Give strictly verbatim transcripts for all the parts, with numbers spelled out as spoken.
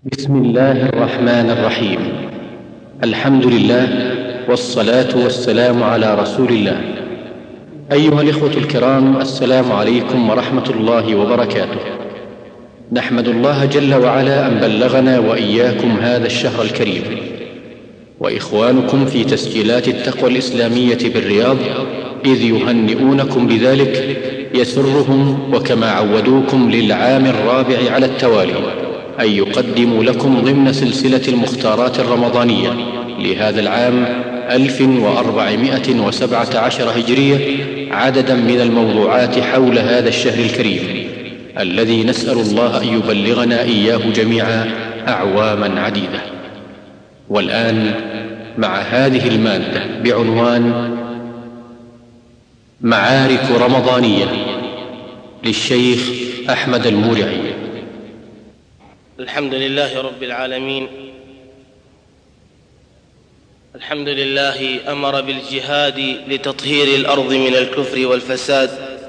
بسم الله الرحمن الرحيم. الحمد لله والصلاة والسلام على رسول الله. أيها الإخوة الكرام، السلام عليكم ورحمة الله وبركاته. نحمد الله جل وعلا أن بلغنا وإياكم هذا الشهر الكريم، وإخوانكم في تسجيلات التقوى الإسلامية بالرياض إذ يهنئونكم بذلك يسرهم، وكما عودوكم للعام الرابع على التوالي، أن يقدموا لكم ضمن سلسلة المختارات الرمضانية لهذا العام ألف وأربعمائة وسبعة عشر هجرية عددا من الموضوعات حول هذا الشهر الكريم الذي نسأل الله أن يبلغنا إياه جميعا أعواما عديدة. والآن مع هذه المادة بعنوان معارك رمضانية للشيخ أحمد المورعي. الحمد لله رب العالمين. الحمد لله أمر بالجهاد لتطهير الأرض من الكفر والفساد،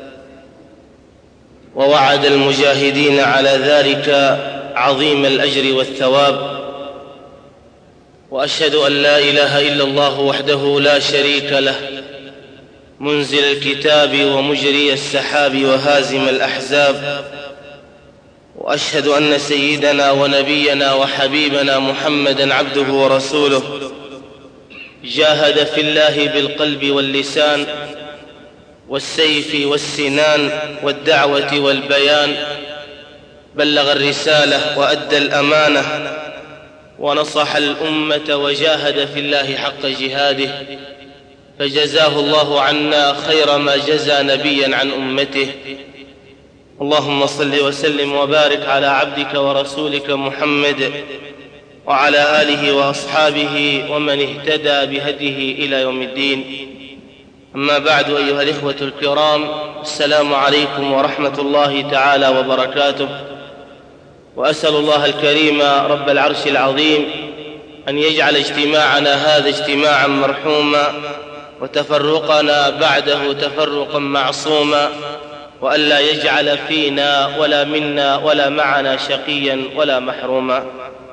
ووعد المجاهدين على ذلك عظيم الأجر والثواب. وأشهد أن لا إله إلا الله وحده لا شريك له، منزل الكتاب ومجري السحاب وهازم الأحزاب. وأشهد أن سيدنا ونبينا وحبيبنا محمدًا عبده ورسوله، جاهد في الله بالقلب واللسان والسيف والسنان والدعوة والبيان، بلغ الرسالة وأدى الأمانة ونصح الأمة وجاهد في الله حق جهاده، فجزاه الله عنا خير ما جزى نبيًا عن أمته. اللهم صل وسلم وبارك على عبدك ورسولك محمد وعلى آله وأصحابه ومن اهتدى بهديه إلى يوم الدين. أما بعد، أيها الإخوة الكرام، السلام عليكم ورحمة الله تعالى وبركاته. وأسأل الله الكريم رب العرش العظيم أن يجعل اجتماعنا هذا اجتماعا مرحوما، وتفرقنا بعده تفرقا معصوما، وألا يجعل فينا ولا منا ولا معنا شقيا ولا محروما.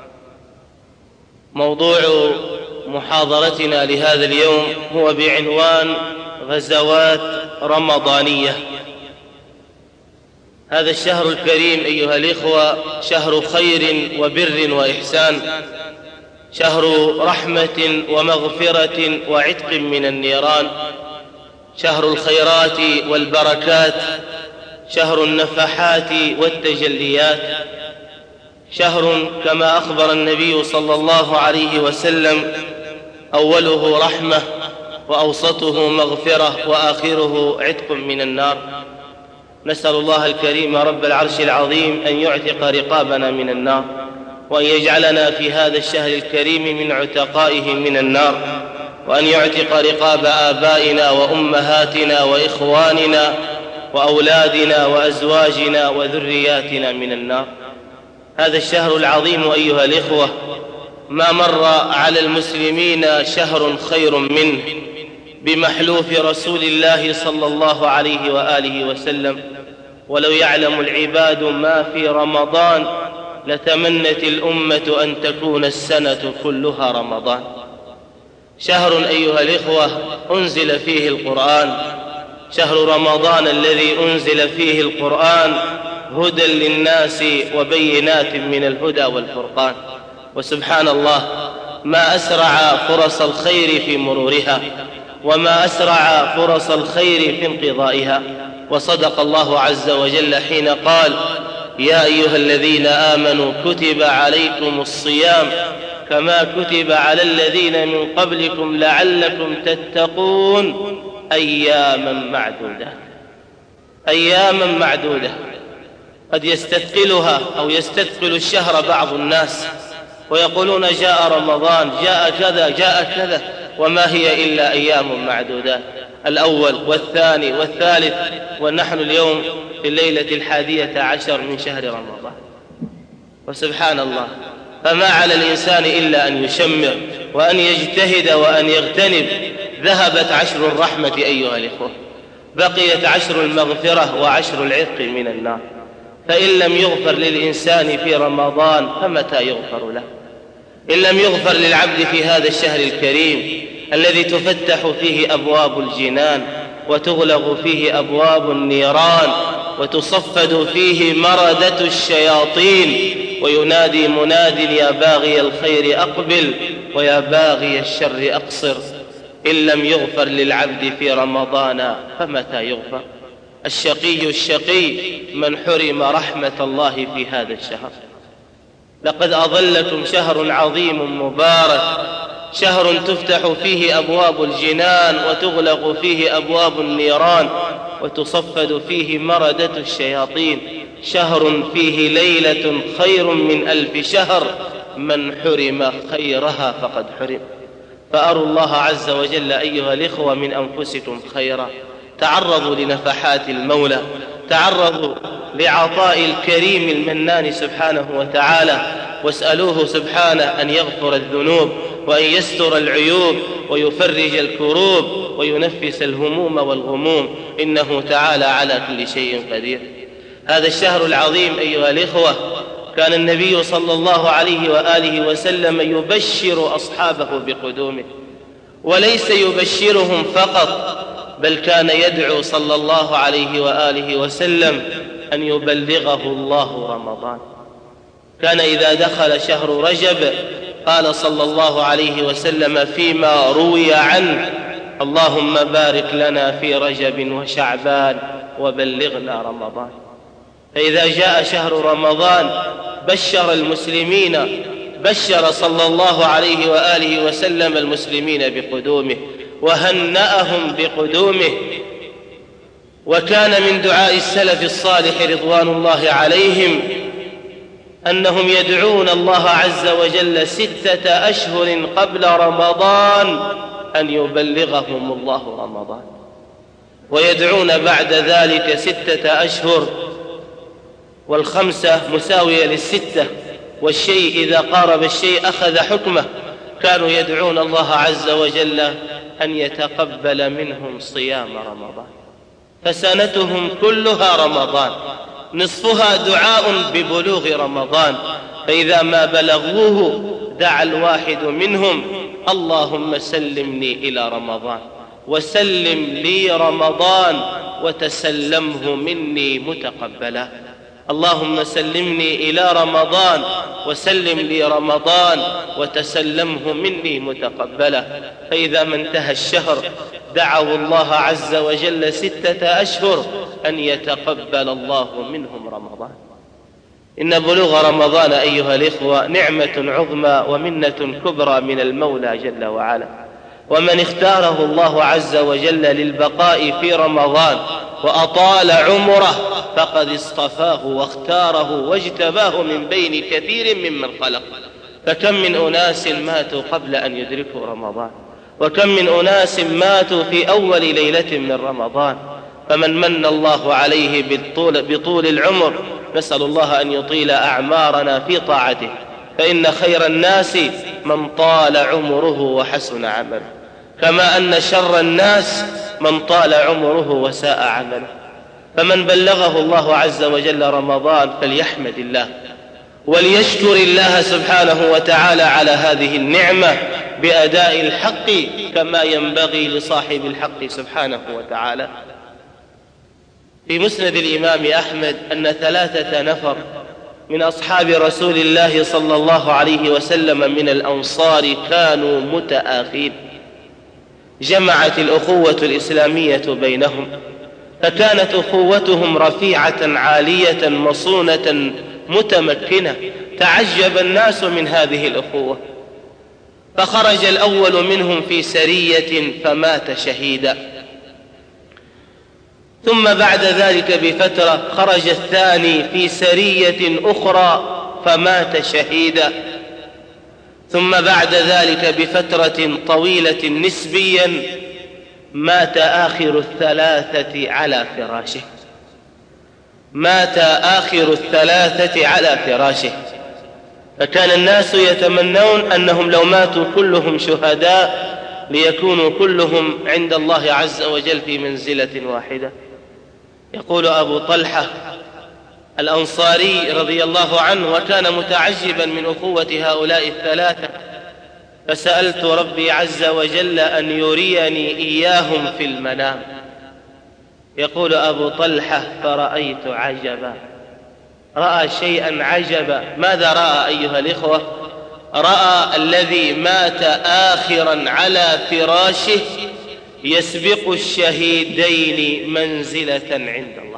موضوع محاضرتنا لهذا اليوم هو بعنوان غزوات رمضانية. هذا الشهر الكريم أيها الإخوة شهر خير وبر وإحسان، شهر رحمة ومغفرة وعتق من النيران، شهر الخيرات والبركات، شهر النفحات والتجليات، شهر كما أخبر النبي صلى الله عليه وسلم أوله رحمة وأوسطه مغفرة وآخره عتق من النار. نسأل الله الكريم رب العرش العظيم أن يعتق رقابنا من النار، وأن يجعلنا في هذا الشهر الكريم من عتقائه من النار، وأن يعتق رقاب آبائنا وأمهاتنا وإخواننا وأولادنا وأزواجنا وذرياتنا من النار. هذا الشهر العظيم أيها الإخوة ما مر على المسلمين شهر خير منه بمحلوف رسول الله صلى الله عليه وآله وسلم. ولو يعلم العباد ما في رمضان لتمنت الأمة أن تكون السنة كلها رمضان. شهر أيها الإخوة أنزل فيه القرآن، شهر رمضان الذي أنزل فيه القرآن هدى للناس وبينات من الهدى والفرقان. وسبحان الله، ما أسرع فرص الخير في مرورها، وما أسرع فرص الخير في انقضائها. وصدق الله عز وجل حين قال: يا أيها الذين آمنوا كتب عليكم الصيام كما كتب على الذين من قبلكم لعلكم تتقون أياما معدودة. أياما معدودة قد يستثقلها أو يستثقل الشهر بعض الناس ويقولون جاء رمضان، جاء كذا جاء كذا، وما هي إلا أيام معدودات. الأول والثاني والثالث، ونحن اليوم في الليلة الحادية عشر من شهر رمضان. وسبحان الله، فما على الإنسان إلا أن يشمر وأن يجتهد وأن يغتنم. ذهبت عشر الرحمة أيها الإخوة، بقيت عشر المغفرة وعشر العتق من النار. فإن لم يغفر للإنسان في رمضان فمتى يغفر له؟ إن لم يغفر للعبد في هذا الشهر الكريم الذي تفتح فيه أبواب الجنان وتغلق فيه أبواب النيران وتصفد فيه مردة الشياطين، وينادي مناد يا باغي الخير أقبل ويا باغي الشر أقصر، إن لم يغفر للعبد في رمضان فمتى يغفر؟ الشقي الشقي من حرم رحمة الله في هذا الشهر. لقد أظلكم شهر عظيم مبارك، شهر تفتح فيه أبواب الجنان وتغلق فيه أبواب النيران وتصفد فيه مردة الشياطين، شهر فيه ليلة خير من ألف شهر، من حرم خيرها فقد حرم. فأروا الله عز وجل أيها الإخوة من أنفسكم خيرا، تعرضوا لنفحات المولى، تعرضوا لعطاء الكريم المنان سبحانه وتعالى، واسألوه سبحانه أن يغفر الذنوب وأن يستر العيوب ويفرج الكروب وينفس الهموم والغموم، إنه تعالى على كل شيء قدير. هذا الشهر العظيم أيها الإخوة كان النبي صلى الله عليه وآله وسلم يبشر أصحابه بقدومه، وليس يبشرهم فقط، بل كان يدعو صلى الله عليه وآله وسلم أن يبلغه الله رمضان. كان إذا دخل شهر رجب قال صلى الله عليه وسلم فيما روي عنه: اللهم بارك لنا في رجب وشعبان وبلغنا رمضان. فإذا جاء شهر رمضان بشر المسلمين، بشر صلى الله عليه وآله وسلم المسلمين بقدومه وهنأهم بقدومه. وكان من دعاء السلف الصالح رضوان الله عليهم أنهم يدعون الله عز وجل ستة أشهر قبل رمضان أن يبلغهم الله رمضان، ويدعون بعد ذلك ستة أشهر، والخمسة مساوية للستة، والشيء إذا قارب الشيء أخذ حكمه. كانوا يدعون الله عز وجل أن يتقبل منهم صيام رمضان، فسنتهم كلها رمضان، نصفها دعاء ببلوغ رمضان. فإذا ما بلغوه دعا الواحد منهم: اللهم سلمني إلى رمضان وسلم لي رمضان وتسلمه مني متقبلا. اللهم سلمني إلى رمضان وسلم لي رمضان وتسلمه مني متقبلا. فإذا ما انتهى الشهر دعوا الله عز وجل ستة أشهر أن يتقبل الله منهم رمضان. إن بلوغ رمضان أيها الإخوة نعمة عظمى ومنة كبرى من المولى جل وعلا، ومن اختاره الله عز وجل للبقاء في رمضان وأطال عمره فقد اصطفاه واختاره واجتباه من بين كثير ممن خلق. فكم من أناس ماتوا قبل أن يدركوا رمضان، وكم من أناس ماتوا في أول ليلة من رمضان. فمن من الله عليه بطول, بطول العمر نسأل الله أن يطيل أعمارنا في طاعته، فإن خير الناس من طال عمره وحسن عمله، كما أن شر الناس من طال عمره وساء عمله. فمن بلغه الله عز وجل رمضان فليحمد الله وليشكر الله سبحانه وتعالى على هذه النعمة بأداء الحق كما ينبغي لصاحب الحق سبحانه وتعالى. في مسند الإمام أحمد أن ثلاثة نفر من أصحاب رسول الله صلى الله عليه وسلم من الأنصار كانوا متآخين، جمعت الأخوة الإسلامية بينهم، فكانت أخوتهم رفيعة عالية مصونة متمكنة. تعجب الناس من هذه الأخوة، فخرج الأول منهم في سرية فمات شهيدا، ثم بعد ذلك بفترة خرج الثاني في سرية أخرى فمات شهيدا، ثم بعد ذلك بفترة طويلة نسبيا مات آخر الثلاثة على فراشه، مات آخر الثلاثة على فراشه. فكان الناس يتمنون أنهم لو ماتوا كلهم شهداء ليكونوا كلهم عند الله عز وجل في منزلة واحدة. يقول أبو طلحة الأنصاري رضي الله عنه، وكان متعجبا من أخوة هؤلاء الثلاثة، فسألت ربي عز وجل أن يريني إياهم في المنام. يقول أبو طلحة: فرأيت عجبا، رأى شيئا عجبا. ماذا رأى أيها الإخوة؟ رأى الذي مات آخرا على فراشه يسبق الشهيدين منزلة عند الله،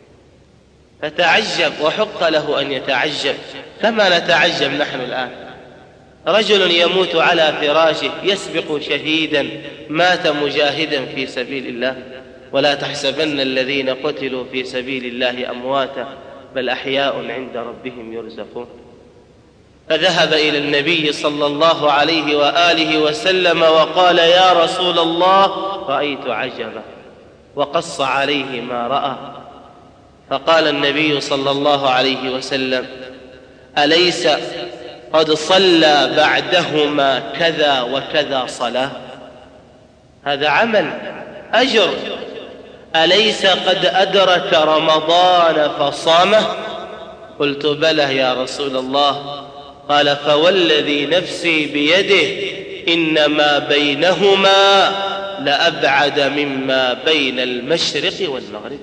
فتعجب، وحق له أن يتعجب كما نتعجب نحن الآن. رجل يموت على فراشه يسبق شهيدا مات مجاهدا في سبيل الله. ولا تحسبن الذين قتلوا في سبيل الله أمواتا بل أحياء عند ربهم يرزقون. فذهب إلى النبي صلى الله عليه وآله وسلم وقال: يا رسول الله، رأيت عجبا، وقص عليه ما رأى. فقال النبي صلى الله عليه وسلم: أليس قد صلى بعدهما كذا وكذا صلاة؟ هذا عمل، أجر. أليس قد أدرك رمضان فصامه؟ قلت: بلى يا رسول الله. قال: فوالذي نفسي بيده إنما بينهما لأبعد مما بين المشرق والمغرب.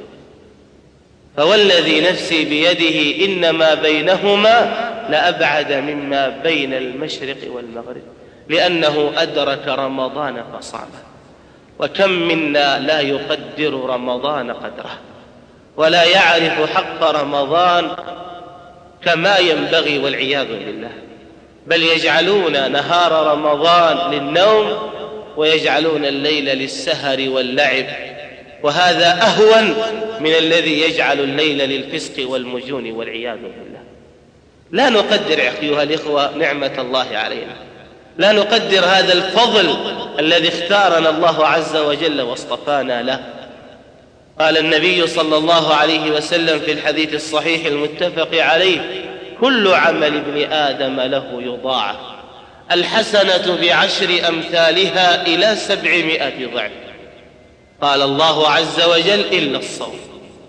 فوالذي نفسي بيده إنما بينهما لأبعد مما بين المشرق والمغرب، لأنه أدرك رمضان فصامه. وكم منا لا يقدر رمضان قدره، ولا يعرف حق رمضان كما ينبغي، والعياذ بالله. بل يجعلون نهار رمضان للنوم، ويجعلون الليل للسهر واللعب، وهذا أهون من الذي يجعل الليل للفسق والمجون، والعياذ بالله. لا نقدر أيها الإخوة نعمة الله علينا، لا نقدر هذا الفضل الذي اختارنا الله عز وجل واصطفانا له. قال النبي صلى الله عليه وسلم في الحديث الصحيح المتفق عليه: كل عمل ابن آدم له يضاعف، الحسنة بعشر أمثالها إلى سبعمائة ضعف. قال الله عز وجل: إلا الصوم.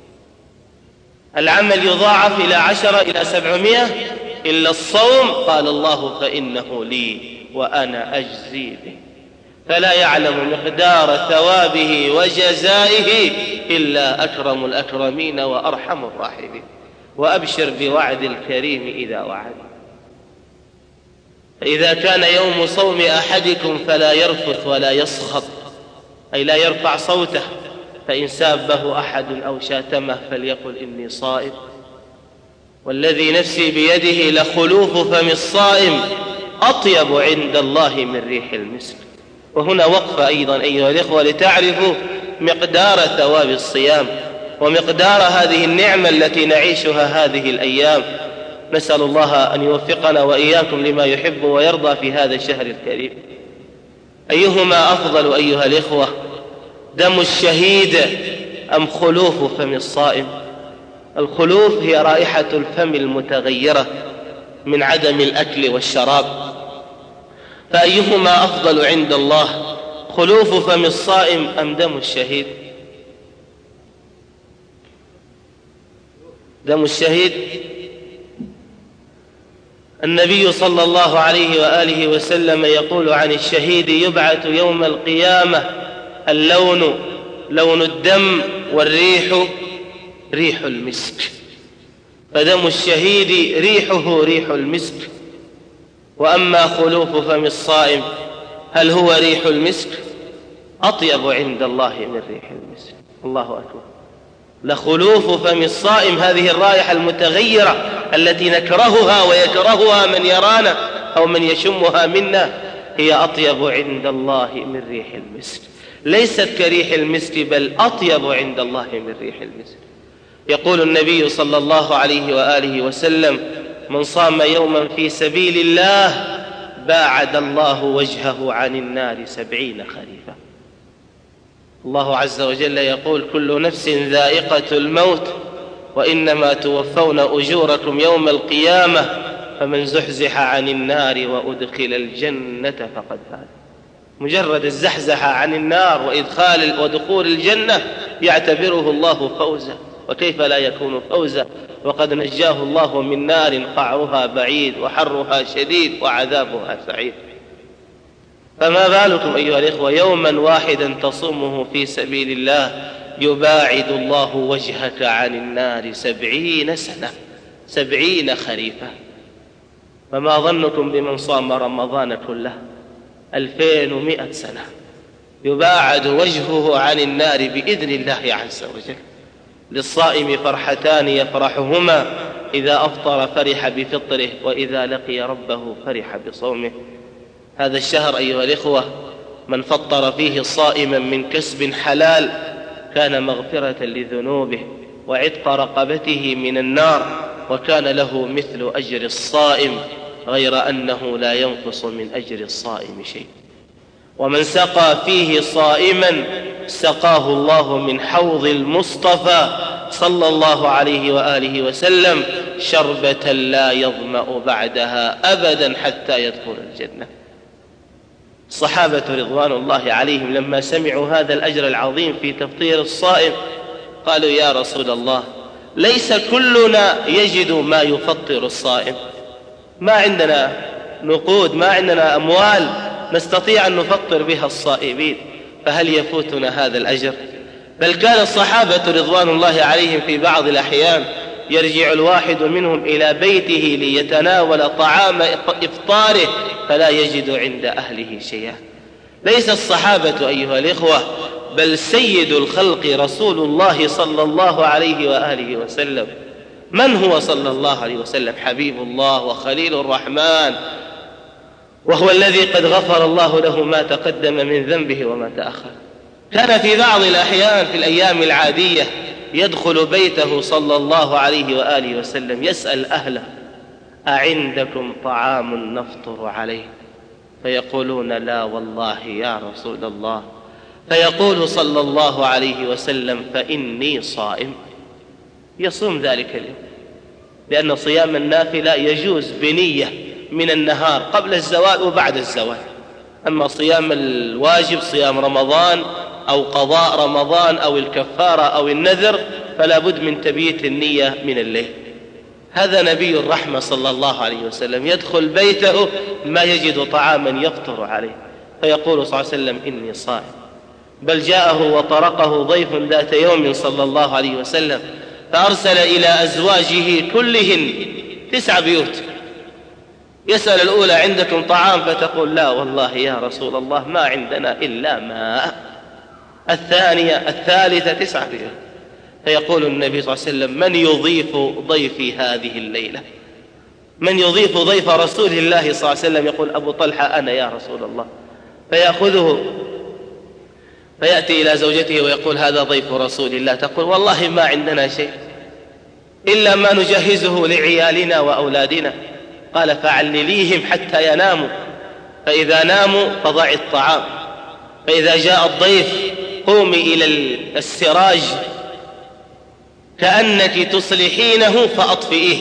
العمل يضاعف إلى عشرة إلى سبعمائة إلا الصوم. قال الله: فإنه لي وأنا أجزي به. فلا يعلم مقدار ثوابه وجزائه إلا أكرم الأكرمين وأرحم الراحمين. وأبشر بوعد الكريم إذا وعد. فإذا كان يوم صوم أحدكم فلا يرفث ولا يصخب، أي لا يرفع صوته. فإن سابه أحد أو شاتمه فليقل: إني صائم. والذي نفسي بيده لخلوف فم الصائم أطيب عند الله من ريح المسك. وهنا وقفة أيضا أيها الإخوة لتعرفوا مقدار ثواب الصيام ومقدار هذه النعمة التي نعيشها هذه الأيام. نسأل الله أن يوفقنا وإياكم لما يحب ويرضى في هذا الشهر الكريم. أيهما أفضل أيها الإخوة، دم الشهيد أم خلوف فم الصائم؟ الخلوف هي رائحة الفم المتغيرة من عدم الأكل والشراب. فأيهما أفضل عند الله، خلوف فم الصائم أم دم الشهيد؟ دم الشهيد. النبي صلى الله عليه وآله وسلم يقول عن الشهيد: يبعث يوم القيامة اللون لون الدم والريح ريح المسك. فدم الشهيد ريحه ريح المسك. وأما خلوف فم الصائم هل هو ريح المسك؟ أطيب عند الله من ريح المسك. الله أكبر. لخلوف فم الصائم، هذه الرائحة المتغيرة التي نكرهها ويكرهها من يرانا أو من يشمها منا، هي أطيب عند الله من ريح المسك. ليست كريح المسك بل أطيب عند الله من ريح المسك. يقول النبي صلى الله عليه وآله وسلم: من صام يوما في سبيل الله باعد الله وجهه عن النار سبعين خريفا. الله عز وجل يقول: كل نفس ذائقة الموت وإنما توفون أجوركم يوم القيامة فمن زحزح عن النار وأدخل الجنة فقد فاز. مجرد الزحزح عن النار وإدخال ودخول الجنة يعتبره الله فوزا. وكيف لا يكون فوزا وقد نجاه الله من نار قعرها بعيد وحرها شديد وعذابها سعيد. فما بالكم أيها الإخوة يوما واحدا تصومه في سبيل الله يباعد الله وجهك عن النار سبعين سنة، سبعين خريفا. فما ظنكم بمن صام رمضان كله ألفين ومئة سنة يباعد وجهه عن النار بإذن الله عز وجل. للصائم فرحتان يفرحهما، إذا أفطر فرح بفطره وإذا لقي ربه فرح بصومه. هذا الشهر أيها الإخوة من فطر فيه صائما من كسب حلال كان مغفرة لذنوبه وعتق رقبته من النار، وكان له مثل أجر الصائم، غير أنه لا ينقص من أجر الصائم شيء. ومن سقى فيه صائما سقاه الله من حوض المصطفى صلى الله عليه وآله وسلم شربة لا يظمأ بعدها أبدا حتى يدخل الجنة. الصحابة رضوان الله عليهم لما سمعوا هذا الأجر العظيم في تفطير الصائم قالوا يا رسول الله ليس كلنا يجد ما يفطر الصائم، ما عندنا نقود، ما عندنا أموال نستطيع أن نفطر بها الصائمين، فهل يفوتنا هذا الأجر؟ بل كان الصحابة رضوان الله عليهم في بعض الأحيان يرجع الواحد منهم إلى بيته ليتناول طعام إفطاره فلا يجد عند أهله شيئا. ليس الصحابة أيها الإخوة بل سيد الخلق رسول الله صلى الله عليه وآله وسلم. من هو صلى الله عليه وسلم؟ حبيب الله وخليل الرحمن، وهو الذي قد غفر الله له ما تقدم من ذنبه وما تأخر. كان في بعض الأحيان في الأيام العادية يدخل بيته صلى الله عليه وآله وسلم يسأل أهله أعندكم طعام نفطر عليه؟ فيقولون لا والله يا رسول الله. فيقول صلى الله عليه وسلم فإني صائم. يصوم ذلك اليوم، لأن صيام النافلة يجوز بنية من النهار قبل الزوال وبعد الزوال. أما صيام الواجب صيام رمضان أو قضاء رمضان أو الكفارة أو النذر فلا بد من تبييت النية من الليل. هذا نبي الرحمة صلى الله عليه وسلم يدخل بيته ما يجد طعاما يفطر عليه فيقول صلى الله عليه وسلم إني صائم. بل جاءه وطرقه ضيف ذات يوم صلى الله عليه وسلم فأرسل إلى أزواجه كلهن تسع بيوت يسأل الأولى عندكم طعام؟ فتقول لا والله يا رسول الله ما عندنا إلا ماء. الثانية الثالثة تسع بيوت. فيقول النبي صلى الله عليه وسلم من يضيف ضيفي هذه الليلة؟ من يضيف ضيف رسول الله صلى الله عليه وسلم؟ يقول أبو طلحة أنا يا رسول الله. فيأخذه فيأتي إلى زوجته ويقول هذا ضيف رسول الله. تقول والله ما عندنا شيء إلا ما نجهزه لعيالنا وأولادنا. قال فعلليهم حتى يناموا، فإذا ناموا فضع الطعام، فإذا جاء الضيف قومي إلى السراج كأنك تصلحينه فأطفئيه.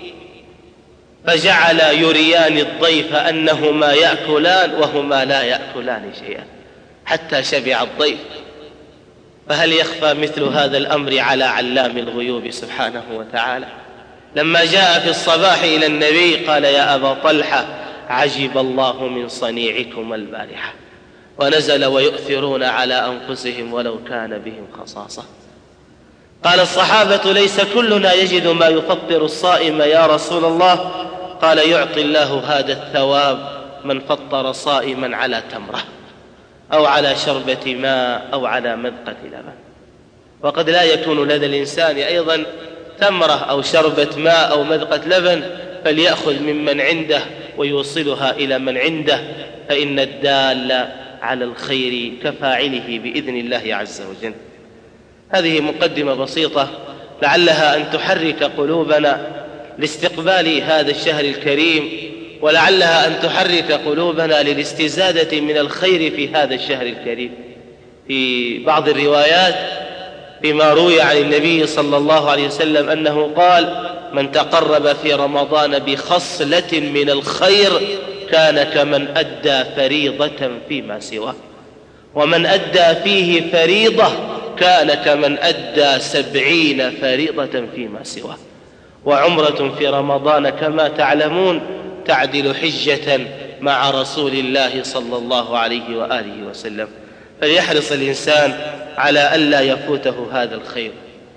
فجعل يريان الضيف أنهما يأكلان وهما لا يأكلان شيئا حتى شبع الضيف. فهل يخفى مثل هذا الأمر على علام الغيوب سبحانه وتعالى؟ لما جاء في الصباح إلى النبي قال يا أبا طلحة عجب الله من صنيعكم البارحة، ونزل ويؤثرون على أنفسهم ولو كان بهم خصاصة. قال الصحابة ليس كلنا يجد ما يفطر الصائم يا رسول الله. قال يعطي الله هذا الثواب من فطر صائما على تمرة أو على شربة ماء أو على مذقة لبن. وقد لا يكون لدى الإنسان أيضا تمرة أو شربة ماء أو مذقة لبن، فليأخذ ممن عنده ويوصلها إلى من عنده، فإن الدال على الخير كفاعله بإذن الله عز وجل. هذه مقدمة بسيطة لعلها أن تحرك قلوبنا لاستقبال هذا الشهر الكريم، ولعلها أن تحرك قلوبنا للاستزادة من الخير في هذا الشهر الكريم. في بعض الروايات فيما روي عن النبي صلى الله عليه وسلم أنه قال من تقرب في رمضان بخصلة من الخير كان كمن أدى فريضة فيما سواه، ومن أدى فيه فريضة كان كمن أدى سبعين فريضة فيما سواه. وعمرة في رمضان كما تعلمون تعدل حجة مع رسول الله صلى الله عليه وآله وسلم. فليحرص الإنسان على ألا يفوته هذا الخير.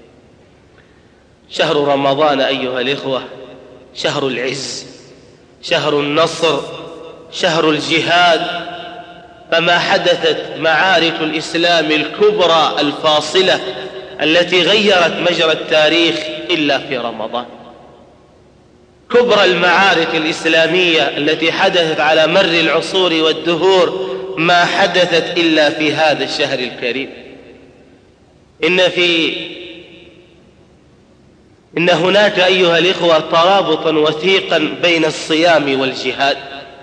شهر رمضان أيها الإخوة شهر العز، شهر النصر، شهر الجهاد. فما حدثت معارك الإسلام الكبرى الفاصلة التي غيرت مجرى التاريخ إلا في رمضان. كبرى المعارك الإسلامية التي حدثت على مر العصور والدهور ما حدثت إلا في هذا الشهر الكريم. إن في إن هناك أيها الإخوة ترابطا وثيقا بين الصيام والجهاد،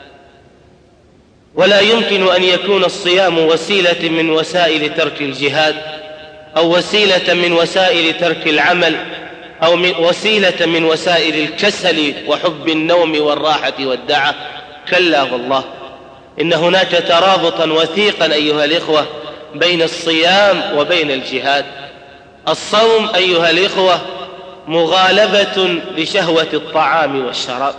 ولا يمكن أن يكون الصيام وسيلة من وسائل ترك الجهاد، أو وسيلة من وسائل ترك العمل، أو من وسيلة من وسائل الكسل وحب النوم والراحة والدعة. كلا والله، إن هناك ترابطا وثيقا أيها الإخوة بين الصيام وبين الجهاد. الصوم أيها الإخوة مغالبة لشهوة الطعام والشراب،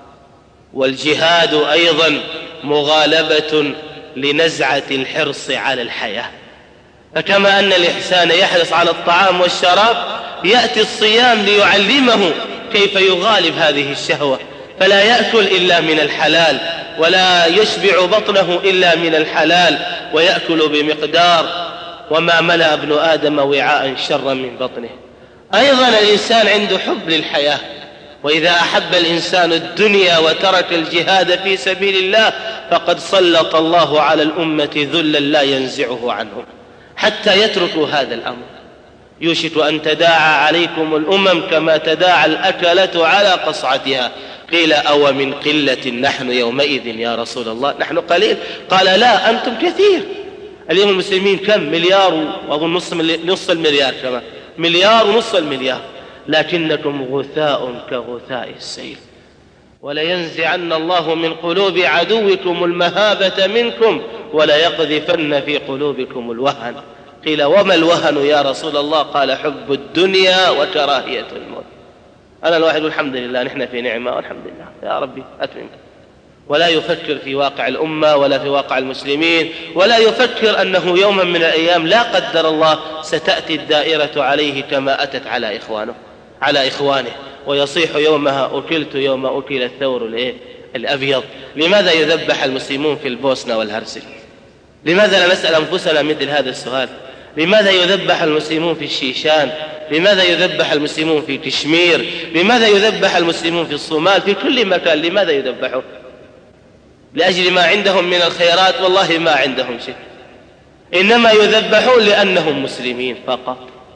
والجهاد أيضا مغالبة لنزعة الحرص على الحياة. فكما أن الإحسان يحرص على الطعام والشراب، يأتي الصيام ليعلمه كيف يغالب هذه الشهوة، فلا يأكل إلا من الحلال، ولا يشبع بطنه إلا من الحلال، ويأكل بمقدار. وما ملأ ابن آدم وعاء شرا من بطنه. أيضا الإنسان عنده حب للحياة، وإذا أحب الإنسان الدنيا وترك الجهاد في سبيل الله فقد سلط الله على الأمة ذلا لا ينزعه عنهم حتى يتركوا هذا الأمر. يوشك أن تداعى عليكم الأمم كما تداعى الأكلة على قصعتها. قيل أو من قلة نحن يومئذ يا رسول الله؟ نحن قليل؟ قال لا، أنتم كثير. اليوم المسلمين كم؟ مليار وأظن نصف المليار، كمان مليار ونصف المليار، لكنكم غثاء كغثاء السيل. ولينزعن الله من قلوب عدوكم المهابة منكم وليقذفن في قلوبكم الوهن. قيل وما الوهن يا رسول الله؟ قال حب الدنيا وكراهية الموت. أنا الواحد والحمد لله، نحن في نعمة والحمد لله، يا ربي أتمم. ولا يفكر في واقع الأمة ولا في واقع المسلمين، ولا يفكر أنه يوما من الأيام لا قدر الله ستأتي الدائرة عليه كما أتت على إخوانه على إخوانه ويصيح يومها أكلت يوم أكل الثور الأبيض. لماذا يذبح المسلمون في البوسنة والهرسك؟ لماذا لا نسأل أنفسنا مثل هذا السؤال؟ لماذا يذبح المسلمون في الشيشان؟ لماذا يذبح المسلمون في كشمير؟ لماذا يذبح المسلمون في الصومال؟ في كل مكان لماذا يذبحون؟ لأجل ما عندهم من الخيرات؟ والله ما عندهم شيء، إنما يذبحون لأنهم مسلمين فقط.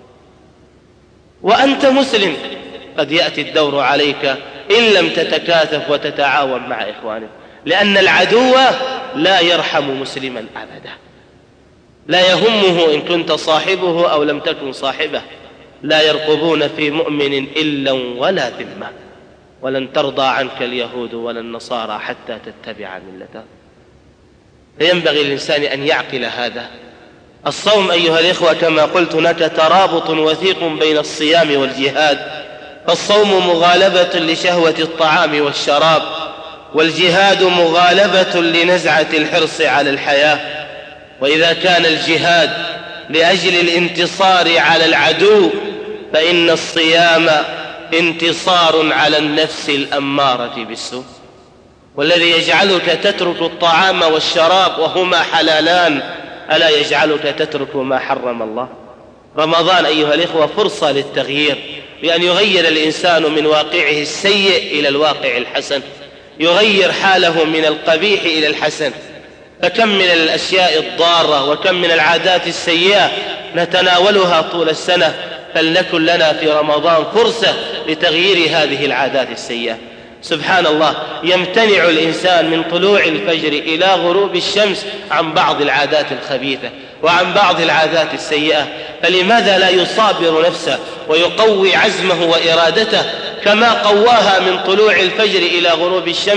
وأنت مسلم، قد يأتي الدور عليك إن لم تتكاثف وتتعاون مع إخوانك، لأن العدو لا يرحم مسلما أبدا، لا يهمه إن كنت صاحبه أو لم تكن صاحبه. لا يرقبون في مؤمن إلا ولا ذمة، ولن ترضى عنك اليهود ولا النصارى حتى تتبع ملتهم. فينبغي للإنسان أن يعقل هذا. الصوم أيها الإخوة كما قلت هناك ترابط وثيق بين الصيام والجهاد. فالصوم مغالبة لشهوة الطعام والشراب، والجهاد مغالبة لنزعة الحرص على الحياة. وإذا كان الجهاد لأجل الانتصار على العدو فإن الصيام انتصار على النفس الأمارة بالسوء. والذي يجعلك تترك الطعام والشراب وهما حلالان ألا يجعلك تترك ما حرم الله؟ رمضان أيها الإخوة فرصة للتغيير، بأن يغير الإنسان من واقعه السيء إلى الواقع الحسن، يغير حاله من القبيح إلى الحسن. فكم من الأشياء الضارة وكم من العادات السيئة نتناولها طول السنة، فلنكن لنا في رمضان فرصة لتغيير هذه العادات السيئة. سبحان الله، يمتنع الإنسان من طلوع الفجر إلى غروب الشمس عن بعض العادات الخبيثة وعن بعض العادات السيئة، فلماذا لا يصابر نفسه ويقوي عزمه وإرادته كما قواها من طلوع الفجر إلى غروب الشمس،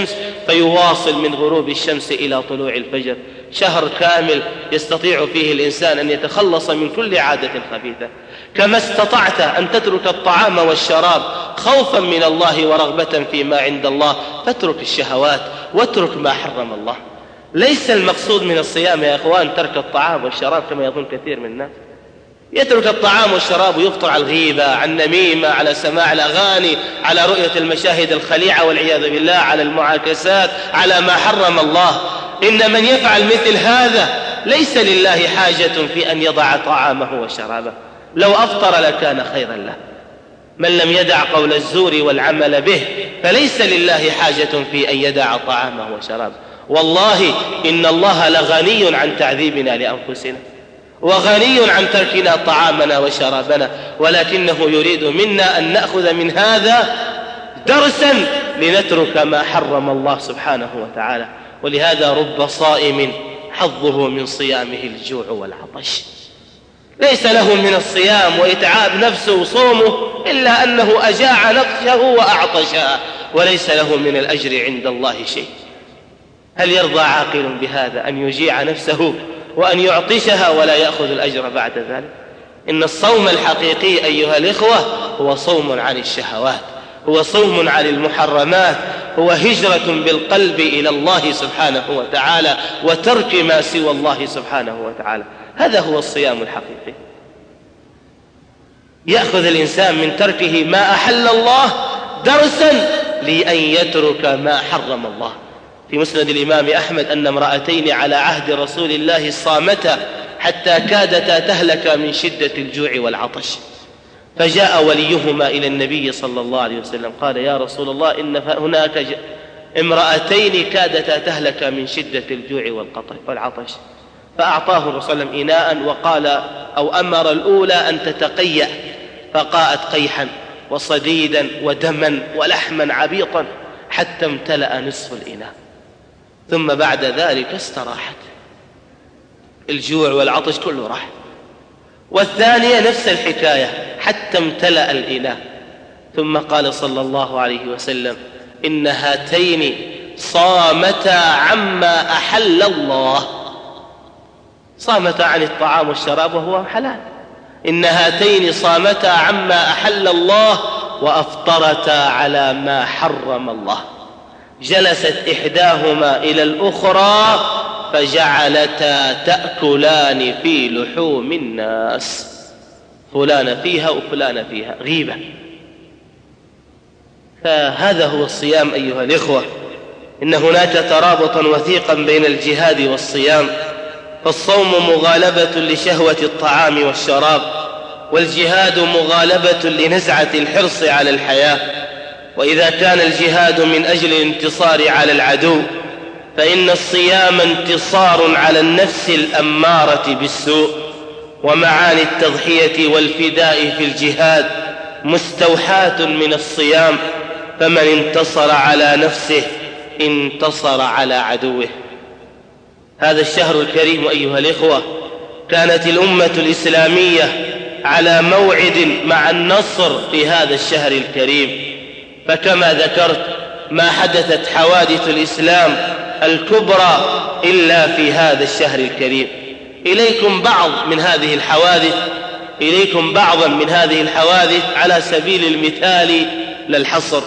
فيواصل من غروب الشمس إلى طلوع الفجر. شهر كامل يستطيع فيه الإنسان أن يتخلص من كل عادة خبيثة. كما استطعت أن تترك الطعام والشراب خوفا من الله ورغبة فيما عند الله، فاترك الشهوات واترك ما حرم الله. ليس المقصود من الصيام يا إخوان ترك الطعام والشراب كما يظن كثير من الناس. يترك الطعام والشراب ويفطر على الغيبة، على النميمة، على سماع الأغاني، على رؤية المشاهد الخليعة والعياذ بالله، على المعاكسات، على ما حرم الله. إن من يفعل مثل هذا ليس لله حاجة في أن يضع طعامه وشرابه، لو أفطر لكان خيرا له. من لم يدع قول الزور والعمل به فليس لله حاجة في أن يدع طعامه وشرابه. والله إن الله لغني عن تعذيبنا لأنفسنا، وغني عن تركنا طعامنا وشرابنا، ولكنه يريد منا أن نأخذ من هذا درسا لنترك ما حرم الله سبحانه وتعالى. ولهذا رب صائم حظه من صيامه الجوع والعطش، ليس له من الصيام وإتعاب نفسه وصومه إلا أنه أجاع نفسه وأعطشها، وليس له من الأجر عند الله شيء. هل يرضى عاقل بهذا أن يجيع نفسه وأن يعطشها ولا يأخذ الأجر بعد ذلك؟ إن الصوم الحقيقي أيها الإخوة هو صوم عن الشهوات، هو صوم عن المحرمات، هو هجرة بالقلب إلى الله سبحانه وتعالى وترك ما سوى الله سبحانه وتعالى. هذا هو الصيام الحقيقي. يأخذ الإنسان من تركه ما أحل الله درسا لأن يترك ما حرم الله. في مسند الإمام أحمد أن امرأتين على عهد رسول الله صامتا حتى كادتا تهلك من شدة الجوع والعطش، فجاء وليهما إلى النبي صلى الله عليه وسلم قال: يا رسول الله، إن هناك امرأتين كادتا تهلك من شدة الجوع والعطش. فأعطاه الرسول صلى الله عليه وسلم إناء وقال أو أمر الأولى أن تتقيأ، فقاءت قيحا وصديدا ودما ولحما عبيطا حتى امتلأ نصف الإناء، ثم بعد ذلك استراحت، الجوع والعطش كله راح. والثانية نفس الحكاية حتى امتلأ الإناء، ثم قال صلى الله عليه وسلم: إن هاتين صامتا عما أحل الله، صامتا عن الطعام والشراب وهو حلال. إن هاتين صامتا عما أحل الله وأفطرتا على ما حرم الله. جلست إحداهما إلى الأخرى فجعلتا تأكلان في لحوم الناس، فلان فيها وفلان فيها، غيبة. فهذا هو الصيام أيها الإخوة. إن هناك ترابطا وثيقا بين الجهاد والصيام، فالصوم مغالبة لشهوة الطعام والشراب، والجهاد مغالبة لنزعة الحرص على الحياة. وإذا كان الجهاد من أجل الانتصار على العدو، فإن الصيام انتصار على النفس الأمارة بالسوء. ومعاني التضحية والفداء في الجهاد مستوحاة من الصيام، فمن انتصر على نفسه انتصر على عدوه. هذا الشهر الكريم أيها الإخوة كانت الأمة الإسلامية على موعد مع النصر في هذا الشهر الكريم، فكما ذكرت ما حدثت حوادث الإسلام الكبرى إلا في هذا الشهر الكريم. إليكم بعض من هذه الحوادث إليكم بعضا من هذه الحوادث على سبيل المثال للحصر.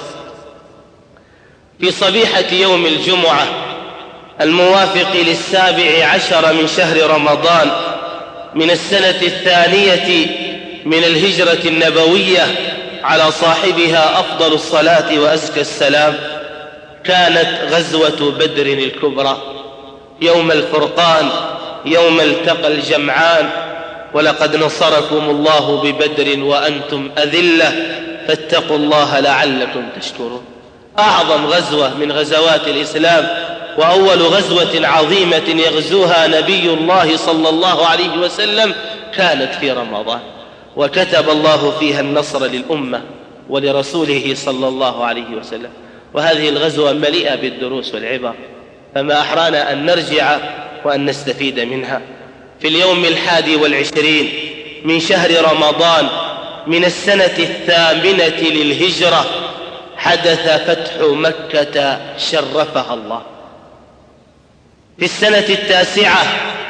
في صبيحة يوم الجمعة الموافق للسابع عشر من شهر رمضان من السنة الثانية من الهجرة النبوية على صاحبها أفضل الصلاة وأزكى السلام، كانت غزوة بدر الكبرى يوم الفرقان، يوم التقى الجمعان. ولقد نصركم الله ببدر وأنتم أذلة فاتقوا الله لعلكم تشكرون. أعظم غزوة من غزوات الإسلام وأول غزوة عظيمة يغزوها نبي الله صلى الله عليه وسلم كانت في رمضان، وكتب الله فيها النصر للأمة ولرسوله صلى الله عليه وسلم. وهذه الغزوة مليئة بالدروس والعبر، فما أحرانا أن نرجع وأن نستفيد منها. في اليوم الحادي والعشرين من شهر رمضان من السنة الثامنة للهجرة حدث فتح مكة شرفها الله. في السنة التاسعة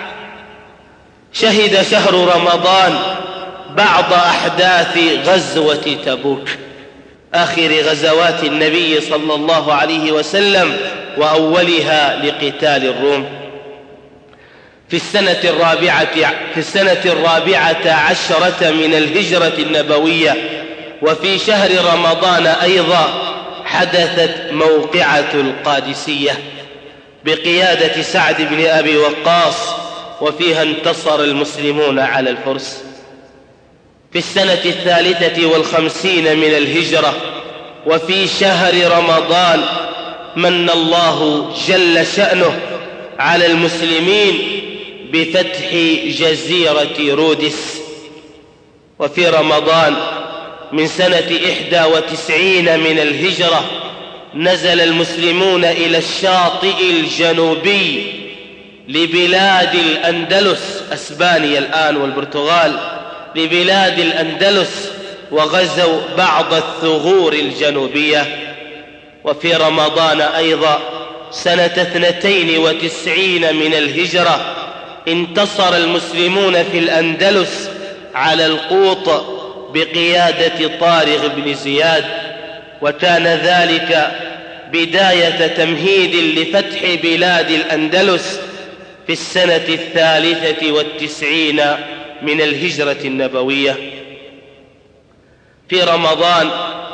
شهد شهر رمضان بعض أحداث غزوة تبوك، آخر غزوات النبي صلى الله عليه وسلم وأولها لقتال الروم. في السنة الرابعة في السنة الرابعة عشرة من الهجرة النبوية وفي شهر رمضان أيضا حدثت موقعة القادسية بقيادة سعد بن أبي وقاص، وفيها انتصر المسلمون على الفرس. في السنة الثالثة والخمسين من الهجرة وفي شهر رمضان من الله جل شأنه على المسلمين بفتح جزيرة رودس. وفي رمضان من سنة إحدى وتسعين من الهجرة نزل المسلمون إلى الشاطئ الجنوبي لبلاد الأندلس، أسبانيا الآن والبرتغال، لبلاد الأندلس، وغزوا بعض الثغور الجنوبية. وفي رمضان أيضا سنة اثنتين وتسعين من الهجرة انتصر المسلمون في الأندلس على القوط بقيادة طارق بن زياد، وكان ذلك بداية تمهيد لفتح بلاد الأندلس في السنة الثالثة والتسعين من الهجرة النبوية. في رمضان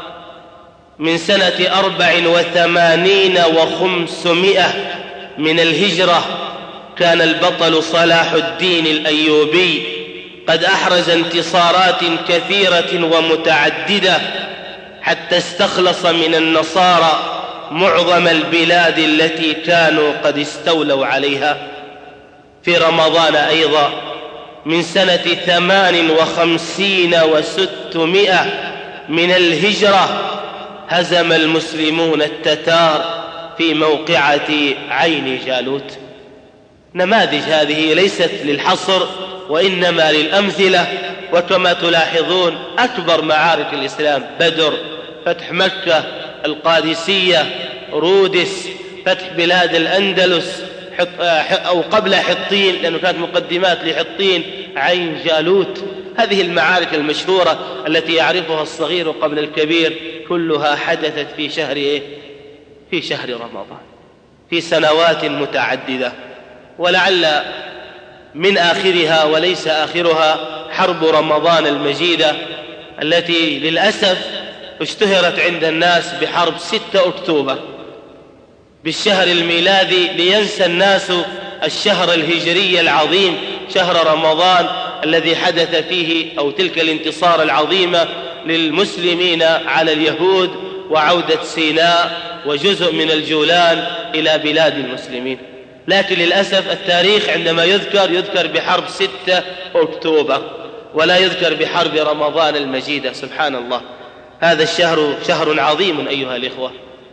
من سنة أربع وثمانين وخمسمائة من الهجرة كان البطل صلاح الدين الأيوبي قد أحرز انتصارات كثيرة ومتعددة حتى استخلص من النصارى معظم البلاد التي كانوا قد استولوا عليها. في رمضان أيضا من سنة ثمان وخمسين وستمائة من الهجرة هزم المسلمون التتار في موقعة عين جالوت. نماذج هذه ليست للحصر وإنما للأمثلة. وكما تلاحظون أكبر معارك الإسلام بدر، فتح مكة، القادسية، رودس، فتح بلاد الأندلس أو قبل حطين لأنه كانت مقدمات لحطين، عين جالوت. هذه المعارك المشهورة التي يعرفها الصغير قبل الكبير كلها حدثت في شهر إيه؟ في شهر رمضان في سنوات متعددة. ولعل من آخرها وليس آخرها حرب رمضان المجيدة التي للأسف اشتهرت عند الناس بحرب ستة أكتوبر بالشهر الميلادي، لينسى الناس الشهر الهجري العظيم شهر رمضان الذي حدث فيه أو تلك الانتصار العظيمة للمسلمين على اليهود وعودة سيناء وجزء من الجولان إلى بلاد المسلمين. لكن للأسف التاريخ عندما يذكر يذكر بحرب ستة أكتوبر ولا يذكر بحرب رمضان المجيدة. سبحان الله، هذا الشهر شهر عظيم أيها الإخوة.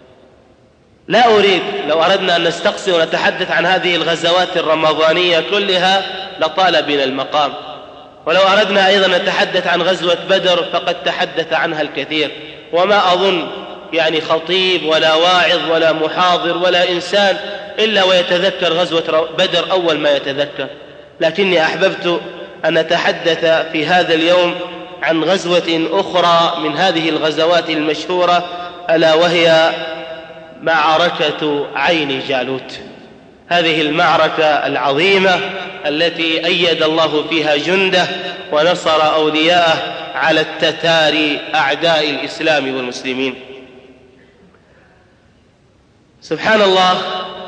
لا أريد لو أردنا أن نستقصي ونتحدث عن هذه الغزوات الرمضانية كلها لطال بنا المقام، ولو أردنا أيضا نتحدث عن غزوة بدر فقد تحدث عنها الكثير، وما أظن يعني خطيب ولا واعظ ولا محاضر ولا إنسان إلا ويتذكر غزوة بدر أول ما يتذكر. لكني أحببت أن نتحدث في هذا اليوم عن غزوة أخرى من هذه الغزوات المشهورة، ألا وهي معركة عين جالوت. هذه المعركة العظيمة التي أيد الله فيها جنده ونصر أولياءه على التتار أعداء الإسلام والمسلمين. سبحان الله،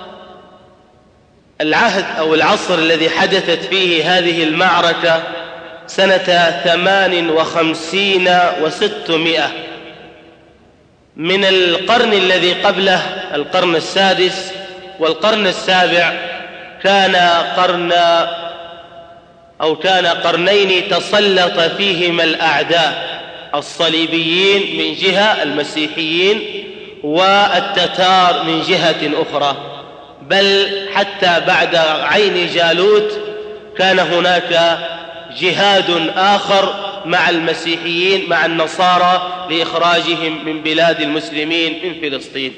العهد أو العصر الذي حدثت فيه هذه المعركة سنة ثمان وخمسين وستمائة من القرن الذي قبله، القرن السادس والقرن السابع، كان قرن أو كان قرنين تسلط فيهما الأعداء، الصليبيين من جهة، المسيحيين، والتتار من جهة أخرى. بل حتى بعد عين جالوت كان هناك جهاد آخر مع المسيحيين مع النصارى لإخراجهم من بلاد المسلمين من فلسطين.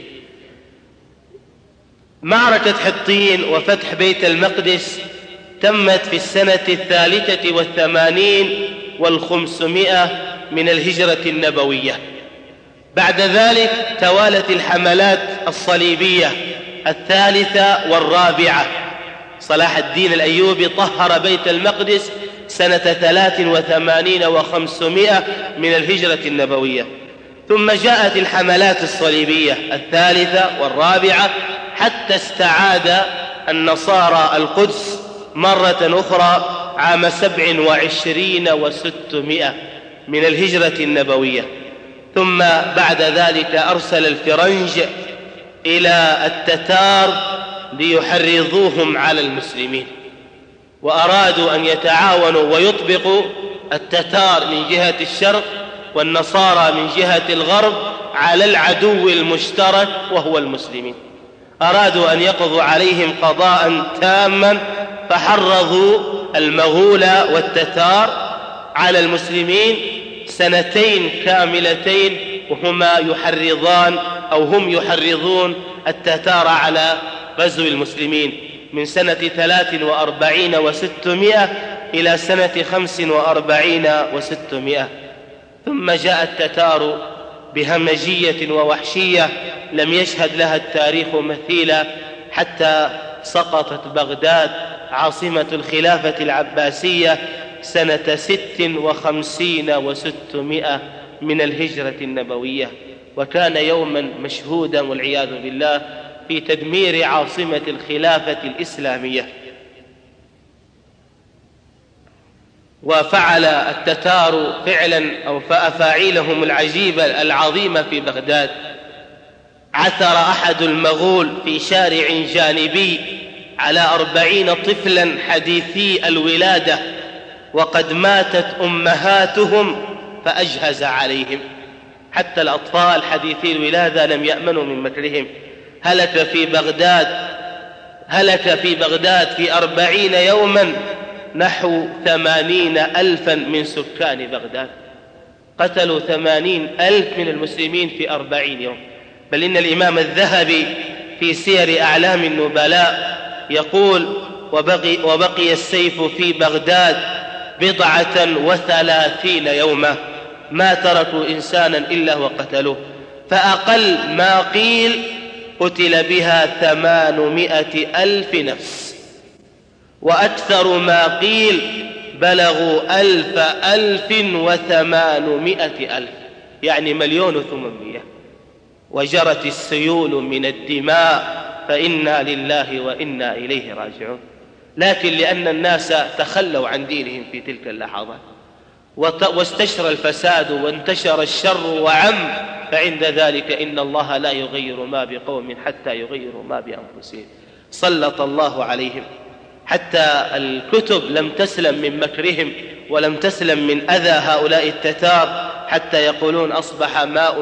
معركة حطين وفتح بيت المقدس تمت في السنة الثالثة والثمانين والخمسمائة من الهجرة النبوية. بعد ذلك توالت الحملات الصليبية الثالثة والرابعة. صلاح الدين الأيوبي طهر بيت المقدس سنة ثلاث وثمانين وخمسمائة من الهجرة النبوية. ثم جاءت الحملات الصليبية الثالثة والرابعة حتى استعاد النصارى القدس مرة أخرى عام سبع وعشرين وستمائة من الهجرة النبوية. ثم بعد ذلك أرسل الفرنج إلى التتار ليحرضوهم على المسلمين، وأرادوا أن يتعاونوا ويطبقوا التتار من جهة الشرق والنصارى من جهة الغرب على العدو المشترك وهو المسلمين. أرادوا أن يقضوا عليهم قضاء تاما، فحرضوا المغول والتتار على المسلمين سنتين كاملتين وهما يحرضان أو هم يحرضون التتار على غزو المسلمين من سنة ثلاث وأربعين وستمائة إلى سنة خمس وأربعين وستمائة. ثم جاء التتار بهمجية ووحشية لم يشهد لها التاريخ مثيلا حتى سقطت بغداد عاصمة الخلافة العباسية سنة ست وخمسين وستمائة من الهجرة النبوية. وكان يوما مشهودا والعياذ بالله في تدمير عاصمة الخلافة الإسلامية. وفعل التتار فعلا أو أفاعيلهم العجيبة العظيمة في بغداد. عثر أحد المغول في شارع جانبي على أربعين طفلا حديثي الولادة وقد ماتت أمهاتهم فأجهز عليهم، حتى الأطفال حديثي الولادة لم يأمنوا من مكرهم. هلك في بغداد هلك في بغداد في أربعين يوما نحو ثمانين ألفا من سكان بغداد. قتلوا ثمانين ألف من المسلمين في أربعين يوم. بل إن الإمام الذهبي في سير أعلام النبلاء يقول: وبقي, وبقي السيف في بغداد بضعة وثلاثين يوما ما تركوا إنسانا إلا وقتلوه، فأقل ما قيل قتل بها ثمانمائة ألف نفس، وأكثر ما قيل بلغوا ألف ألف وثمانمائة ألف، يعني مليون وثمانمائة. وجرت السيول من الدماء فإنا لله وإنا إليه راجعون. لكن لأن الناس تخلوا عن دينهم في تلك اللحظات واستشرى الفساد وانتشر الشر وعم، فعند ذلك إن الله لا يغير ما بقوم حتى يغيروا ما بأنفسهم. سلط الله عليهم حتى الكتب لم تسلم من مكرهم ولم تسلم من أذى هؤلاء التتار، حتى يقولون أصبح ماء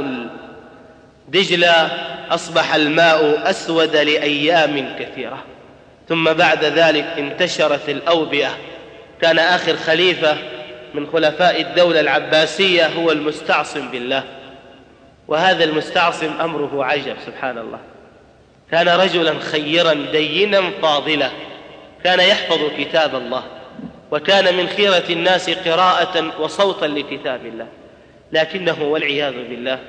دجلة أصبح الماء أسود لأيام كثيرة. ثم بعد ذلك انتشرت الأوبئة. كان آخر خليفة من خلفاء الدولة العباسية هو المستعصم بالله، وهذا المستعصم أمره عجب سبحان الله. كان رجلا خيرا دينا فاضلا، كان يحفظ كتاب الله، وكان من خيرة الناس قراءة وصوتا لكتاب الله، لكنه والعياذ بالله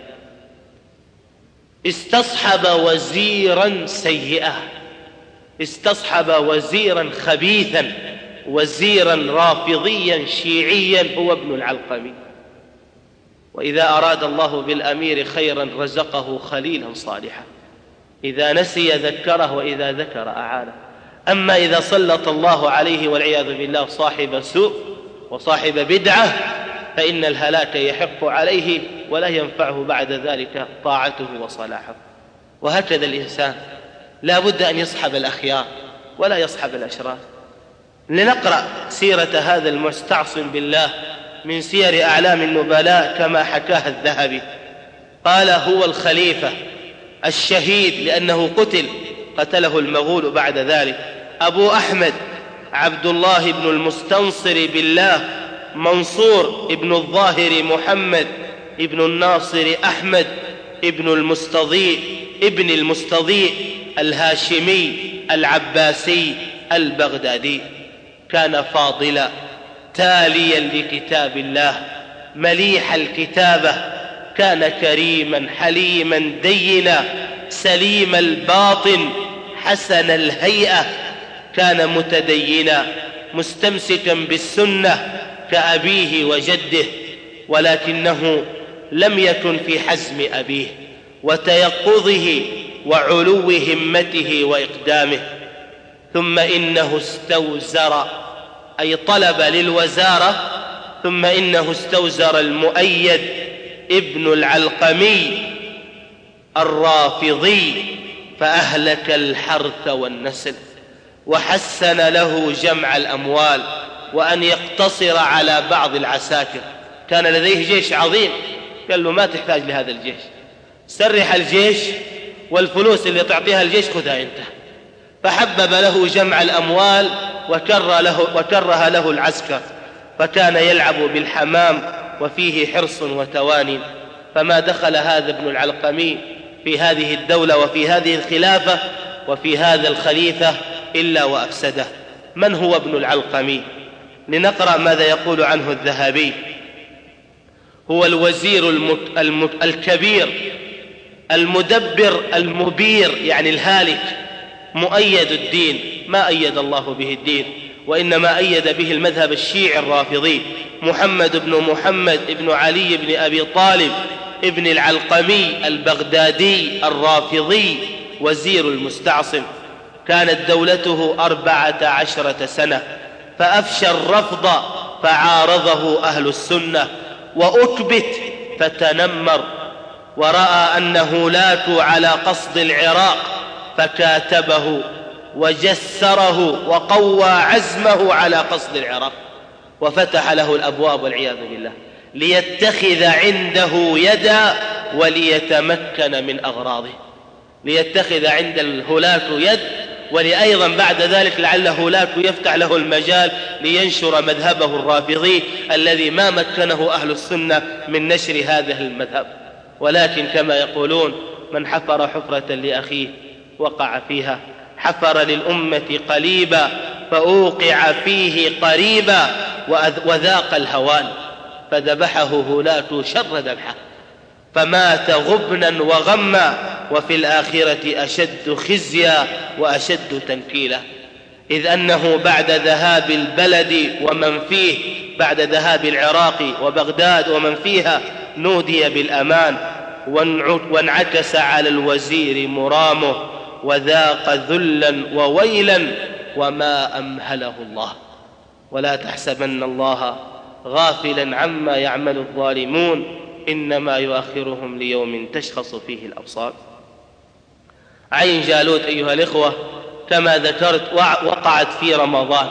استصحب وزيرا سيئا، استصحب وزيرا خبيثا، وزيرا رافضيا شيعيا هو ابن العلقمي. وإذا أراد الله بالأمير خيرا رزقه خليلا صالحا، إذا نسي ذكره وإذا ذكر أعانه. أما إذا سلط الله عليه والعياذ بالله صاحب سوء وصاحب بدعة فإن الهلاك يحق عليه ولا ينفعه بعد ذلك طاعته وصلاحه. وهكذا الإنسان لا بد أن يصحب الأخيار ولا يصحب الأشرار. لنقرأ سيرة هذا المستعصم بالله من سير أعلام النبلاء كما حكاها الذهبي. قال: هو الخليفة الشهيد لأنه قتل قتله المغول بعد ذلك. أبو أحمد عبد الله بن المستنصر بالله منصور ابن الظاهر محمد ابن الناصر أحمد ابن المستضيء ابن المستضيء الهاشمي العباسي البغدادي. كان فاضلا تاليا لكتاب الله مليح الكتابة، كان كريما حليما دينا سليم الباطن حسن الهيئة، كان متدينا مستمسكا بالسنة كأبيه وجده، ولكنه لم يكن في حزم أبيه وتيقظه وعلو همته وإقدامه. ثم إنه استوزر أي طلب للوزارة، ثم إنه استوزر المؤيد ابن العلقمي الرافضي فأهلك الحرث والنسل، وحسن له جمع الأموال وأن يقتصر على بعض العساكر. كان لديه جيش عظيم، قال له ما تحتاج لهذا الجيش، سرح الجيش والفلوس اللي تعطيها الجيش خذها انت. فحبب له جمع الأموال وكره له, وكره له العسكر، فكان يلعب بالحمام وفيه حرص وتواني. فما دخل هذا ابن العلقمي في هذه الدولة وفي هذه الخلافة وفي هذا الخليفة إلا وأفسده. من هو ابن العلقمي؟ لنقرأ ماذا يقول عنه الذهبي. هو الوزير المت... المت... الكبير المدبر المبير، يعني الهالك، مؤيد الدين، ما أيد الله به الدين وإنما أيد به المذهب الشيعي الرافضي، محمد بن محمد بن علي بن أبي طالب ابن العلقمي البغدادي الرافضي وزير المستعصم. كانت دولته أربعة عشرة سنة، فأفشى الرفض فعارضه أهل السنة، وأكبت فتنمر، ورأى أنه لاتوا على قصد العراق فكاتبه وجسره وقوى عزمه على قصد العراق، وفتح له الأبواب والعياذ بالله ليتخذ عنده يدا وليتمكن من أغراضه، ليتخذ عند الهلاك يد، ولأيضا بعد ذلك لعل هلاك يفتح له المجال لينشر مذهبه الرافضي الذي ما مكنه أهل السنة من نشر هذا المذهب. ولكن كما يقولون من حفر حفرة لأخيه وقع فيها، حفر للأمة قليبا فأوقع فيه قريبا وذاق الهوان، فذبحه هلاك شر ذبحه، فمات غبنا وغما، وفي الآخرة أشد خزيا وأشد تنكيلا، إذ أنه بعد ذهاب البلد ومن فيه، بعد ذهاب العراق وبغداد ومن فيها، نودي بالأمان وانعكس على الوزير مرامه وذاق ذلا وويلا وما أمهله الله. ولا تحسبن الله غافلا عما يعمل الظالمون، إنما يؤخرهم ليوم تشخص فيه الأبصار. عين جالوت أيها الإخوة كما ذكرت وقعت في رمضان،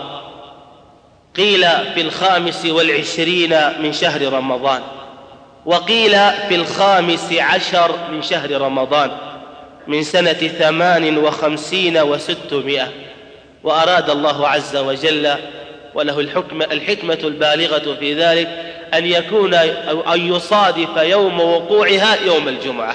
قيل في الخامس والعشرين من شهر رمضان، وقيل في الخامس عشر من شهر رمضان من سنة ثمان وخمسين وستمائة. وأراد الله عز وجل وله الحكمة, الحكمة البالغة في ذلك أن يكون أو أن يصادف يوم وقوعها يوم الجمعة.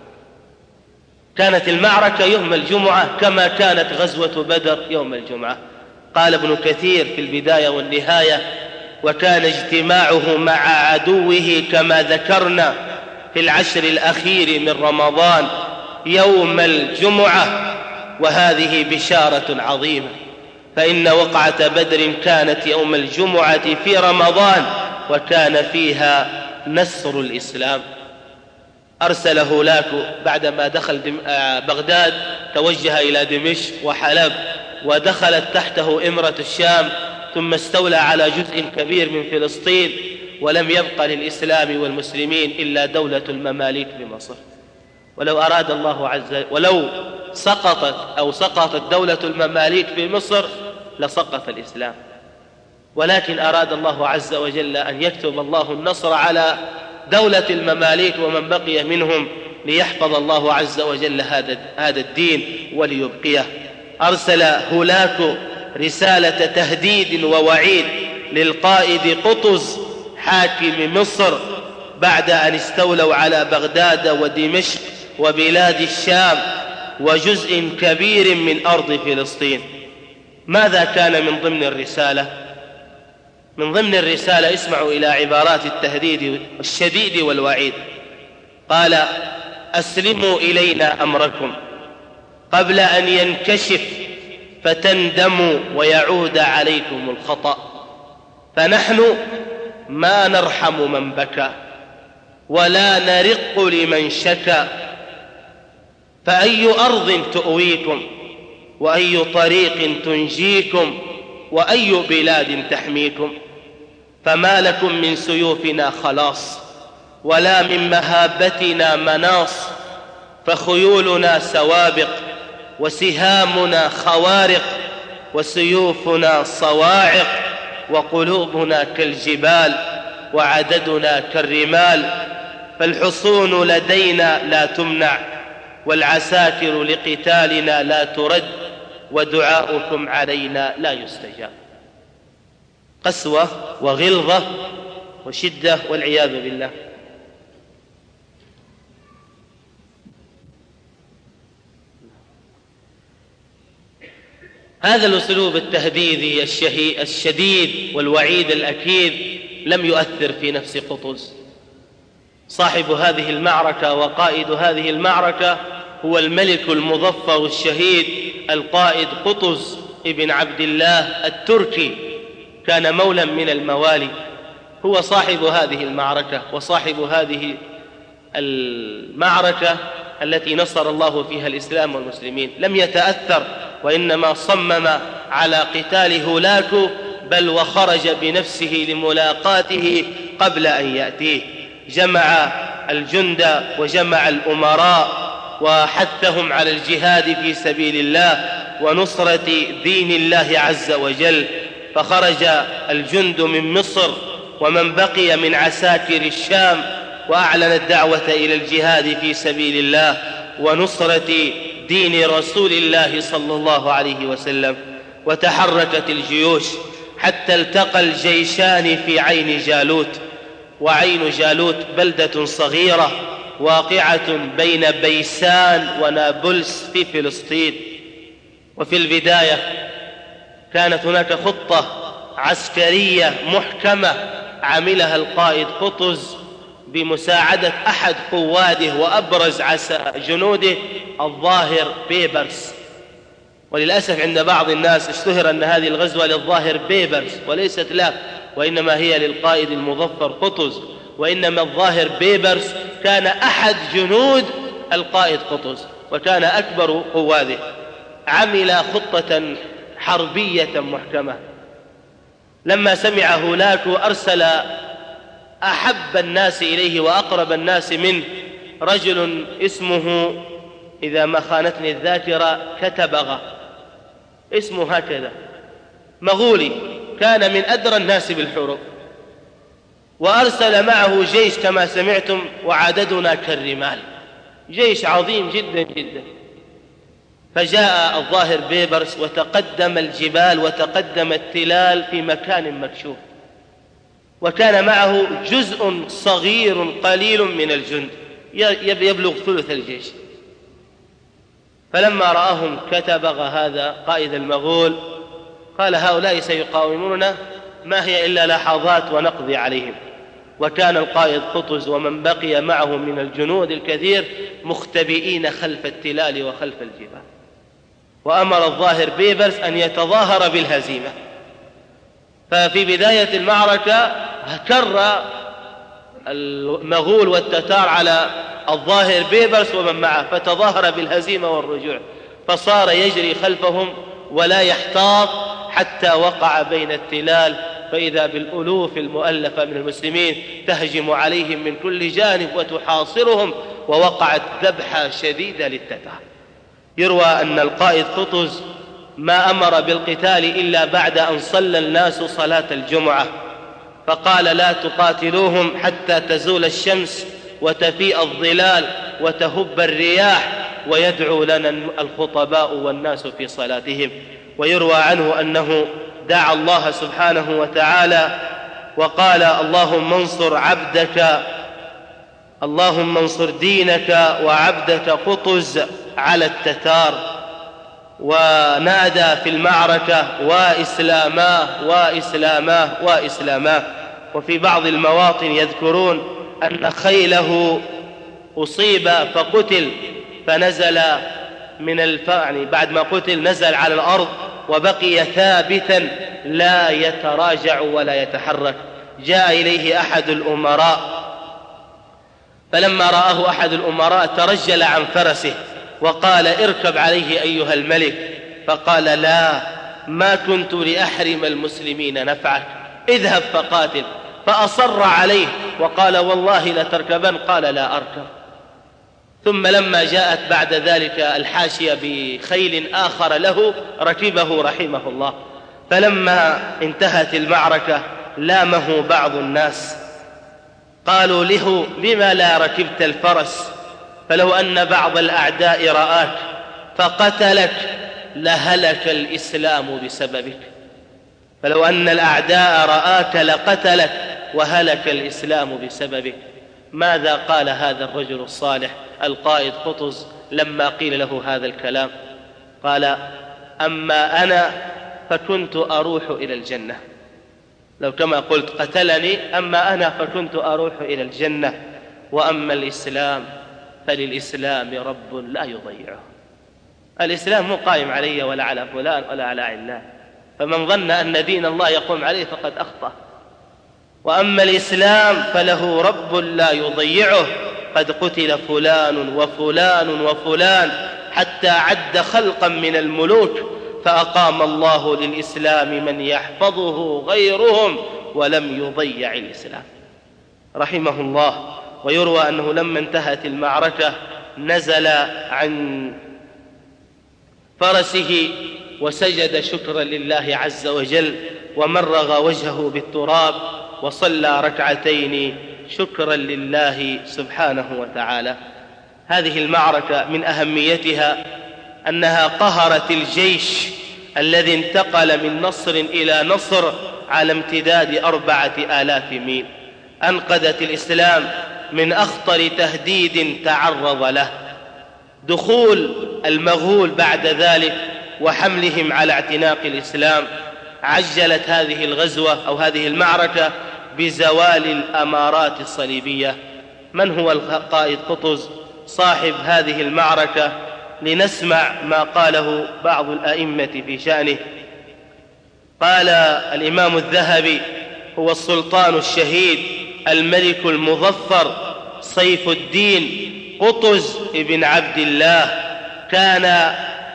كانت المعركة يوم الجمعة كما كانت غزوة بدر يوم الجمعة. قال ابن كثير في البداية والنهاية: وكان اجتماعه مع عدوه كما ذكرنا في العشر الأخير من رمضان يوم الجمعة، وهذه بشارة عظيمة، فإن وقعة بدر كانت يوم الجمعة في رمضان، وكان فيها نصر الإسلام. أرسل هولاك بعدما دخل بغداد توجه إلى دمشق وحلب، ودخلت تحته إمرة الشام، ثم استولى على جزء كبير من فلسطين، ولم يبق للإسلام والمسلمين إلا دولة المماليك بمصر. ولو أراد الله عز وجل ولو سقطت أو سقطت دولة المماليك في مصر لسقط الإسلام، ولكن أراد الله عز وجل أن يكتب الله النصر على دولة المماليك ومن بقي منهم، ليحفظ الله عز وجل هذا هذا الدين وليبقيه. أرسل هولاك رسالة تهديد ووعيد للقائد قطز حاكم مصر بعد أن استولوا على بغداد ودمشق وبلاد الشام وجزء كبير من أرض فلسطين. ماذا كان من ضمن الرسالة؟ من ضمن الرسالة اسمعوا إلى عبارات التهديد الشديد والوعيد. قال: أسلموا إلينا أمركم قبل أن ينكشف فتندموا ويعود عليكم الخطأ، فنحن ما نرحم من بكى ولا نرق لمن شكى، فأي أرض تؤويكم وأي طريق تنجيكم وأي بلاد تحميكم؟ فما لكم من سيوفنا خلاص ولا من مهابتنا مناص، فخيولنا سوابق وسهامنا خوارق وسيوفنا صواعق وقلوبنا كالجبال وعددنا كالرمال، فالحصون لدينا لا تمنع والعساكر لقتالنا لا ترد ودعاؤكم علينا لا يستجاب. قسوة وغلظة وشدة والعياذ بالله. هذا الأسلوب التهديدي الشديد والوعيد الأكيد لم يؤثر في نفس قطز. صاحب هذه المعركة وقائد هذه المعركة هو الملك المظفر الشهيد القائد قطز ابن عبد الله التركي، كان مولا من الموالي، هو صاحب هذه المعركة وصاحب هذه المعركة التي نصر الله فيها الإسلام والمسلمين. لم يتأثر وإنما صمم على قتال هولاكو، بل وخرج بنفسه لملاقاته قبل أن يأتيه. جمع الجند وجمع الأمراء وحثهم على الجهاد في سبيل الله ونصرة دين الله عز وجل، فخرج الجند من مصر ومن بقي من عساكر الشام وأعلن الدعوة إلى الجهاد في سبيل الله ونصرة دين رسول الله صلى الله عليه وسلم. وتحركت الجيوش حتى التقى الجيشان في عين جالوت، وعين جالوت بلدة صغيرة واقعة بين بيسان ونابلس في فلسطين. وفي البداية كانت هناك خطة عسكرية محكمة عملها القائد قطز بمساعدة أحد قواده وأبرز جنوده الظاهر بيبرس. وللأسف عند بعض الناس اشتهر أن هذه الغزوة للظاهر بيبرس وليست له، وإنما هي للقائد المظفر قطز، وإنما الظاهر بيبرس كان أحد جنود القائد قطز وكان أكبر قواده. عمل خطة حربية محكمة. لما سمع هولاكو أرسل أحب الناس إليه وأقرب الناس منه رجل اسمه، إذا ما خانتني الذاكرة، كتبغة، اسمه هكذا، مغولي، كان من أدرى الناس بالحروب، وأرسل معه جيش كما سمعتم وعددنا كالرمال، جيش عظيم جدا جدا. فجاء الظاهر بيبرس وتقدم الجبال وتقدم التلال في مكان مكشوف، وكان معه جزء صغير قليل من الجند يبلغ ثلث الجيش. فلما رآهم كتبغ هذا قائد المغول قال: هؤلاء سيقاوموننا، ما هي إلا لحظات ونقضي عليهم. وكان القائد قطز ومن بقي معه من الجنود الكثير مختبئين خلف التلال وخلف الجبال. وأمر الظاهر بيبرس أن يتظاهر بالهزيمة. ففي بداية المعركة كر المغول والتتار على الظاهر بيبرس ومن معه، فتظاهر بالهزيمة والرجوع، فصار يجري خلفهم ولا يحتاط حتى وقع بين التلال، فإذا بالألوف المؤلفة من المسلمين تهجم عليهم من كل جانب وتحاصرهم، ووقعت ذبحة شديدة للتتار. يروى أن القائد قطز ما أمر بالقتال إلا بعد أن صلى الناس صلاة الجمعة، فقال: لا تقاتلوهم حتى تزول الشمس وتفيء الظلال وتهب الرياح ويدعو لنا الخطباء والناس في صلاتهم. ويروى عنه أنه دعا الله سبحانه وتعالى وقال: اللهم انصر عبدك اللهم انصر دينك وعبدك قطز على التتار، ونادى في المعركة: وإسلاماه وإسلاماه وإسلاماه. وفي بعض المواطن يذكرون أن خيله أصيب فقتل، فنزل من الف... يعني بعد ما قتل نزل على الأرض وبقي ثابتا لا يتراجع ولا يتحرك. جاء إليه أحد الأمراء، فلما رآه أحد الأمراء ترجل عن فرسه وقال: اركب عليه أيها الملك. فقال: لا، ما كنت لأحرم المسلمين نفعك، اذهب فقاتل. فأصر عليه وقال: والله لتركبن. قال: لا أركب. ثم لما جاءت بعد ذلك الحاشية بخيل آخر له ركبه رحمه الله. فلما انتهت المعركة لامه بعض الناس، قالوا له: لما لا ركبت الفرس؟ فلو أن بعض الأعداء رآك فقتلك لهلك الإسلام بسببك. فلو أن الأعداء رآك لقتلك وهلك الإسلام بسببك. ماذا قال هذا الرجل الصالح القائد قطز لما قيل له هذا الكلام؟ قال: أما أنا فكنت أروح إلى الجنة، لو كما قلت قتلني، أما أنا فكنت أروح إلى الجنة، وأما الإسلام فللإسلام رب لا يضيعه. الإسلام مو قائم علي ولا على فلان ولا على علان، فمن ظن أن دين الله يقوم عليه فقد أخطأ. وأما الإسلام فله رب لا يضيعه، قد قتل فلان وفلان وفلان حتى عد خلقا من الملوك، فأقام الله للإسلام من يحفظه غيرهم ولم يضيع الإسلام رحمه الله. ويروى أنه لما انتهت المعركة نزل عن فرسه وسجد شكرا لله عز وجل، ومرغ وجهه بالتراب وصلى ركعتين شكرا لله سبحانه وتعالى. هذه المعركة من أهميتها أنها قهرت الجيش الذي انتقل من نصر إلى نصر على امتداد أربعة آلاف ميل. أنقذت الإسلام من أخطر تهديد تعرض له، دخول المغول بعد ذلك وحملهم على اعتناق الإسلام. عجلت هذه الغزوة أو هذه المعركة بزوال الأمارات الصليبية. من هو القائد قطز صاحب هذه المعركة؟ لنسمع ما قاله بعض الأئمة في شأنه. قال الإمام الذهبي: هو السلطان الشهيد الملك المظفر سيف الدين قطز ابن عبد الله، كان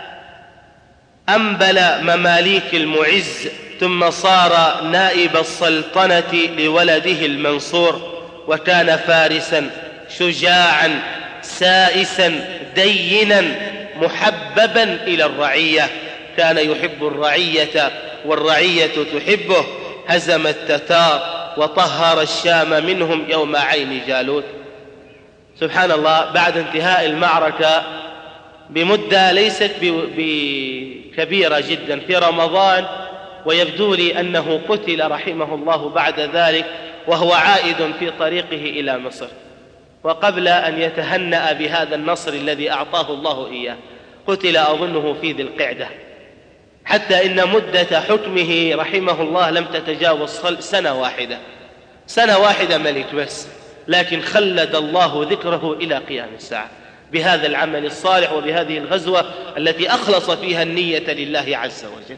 أنبل مماليك المعز، ثم صار نائب السلطنة لولده المنصور، وكان فارسا شجاعا سائسا دينا محببا إلى الرعية، كان يحب الرعية والرعية تحبه. هزم التتار وطهر الشام منهم يوم عين جالوت. سبحان الله، بعد انتهاء المعركة بمدة ليست بكبيرة جدا في رمضان، ويبدو لي أنه قتل رحمه الله بعد ذلك وهو عائد في طريقه إلى مصر. وقبل أن يتهنأ بهذا النصر الذي أعطاه الله إياه قتل أظنه في ذي القعدة، حتى إن مدة حكمه رحمه الله لم تتجاوز سنة واحدة، سنة واحدة ملك بس، لكن خلد الله ذكره إلى قيام الساعة بهذا العمل الصالح وبهذه الغزوة التي أخلص فيها النية لله عز وجل.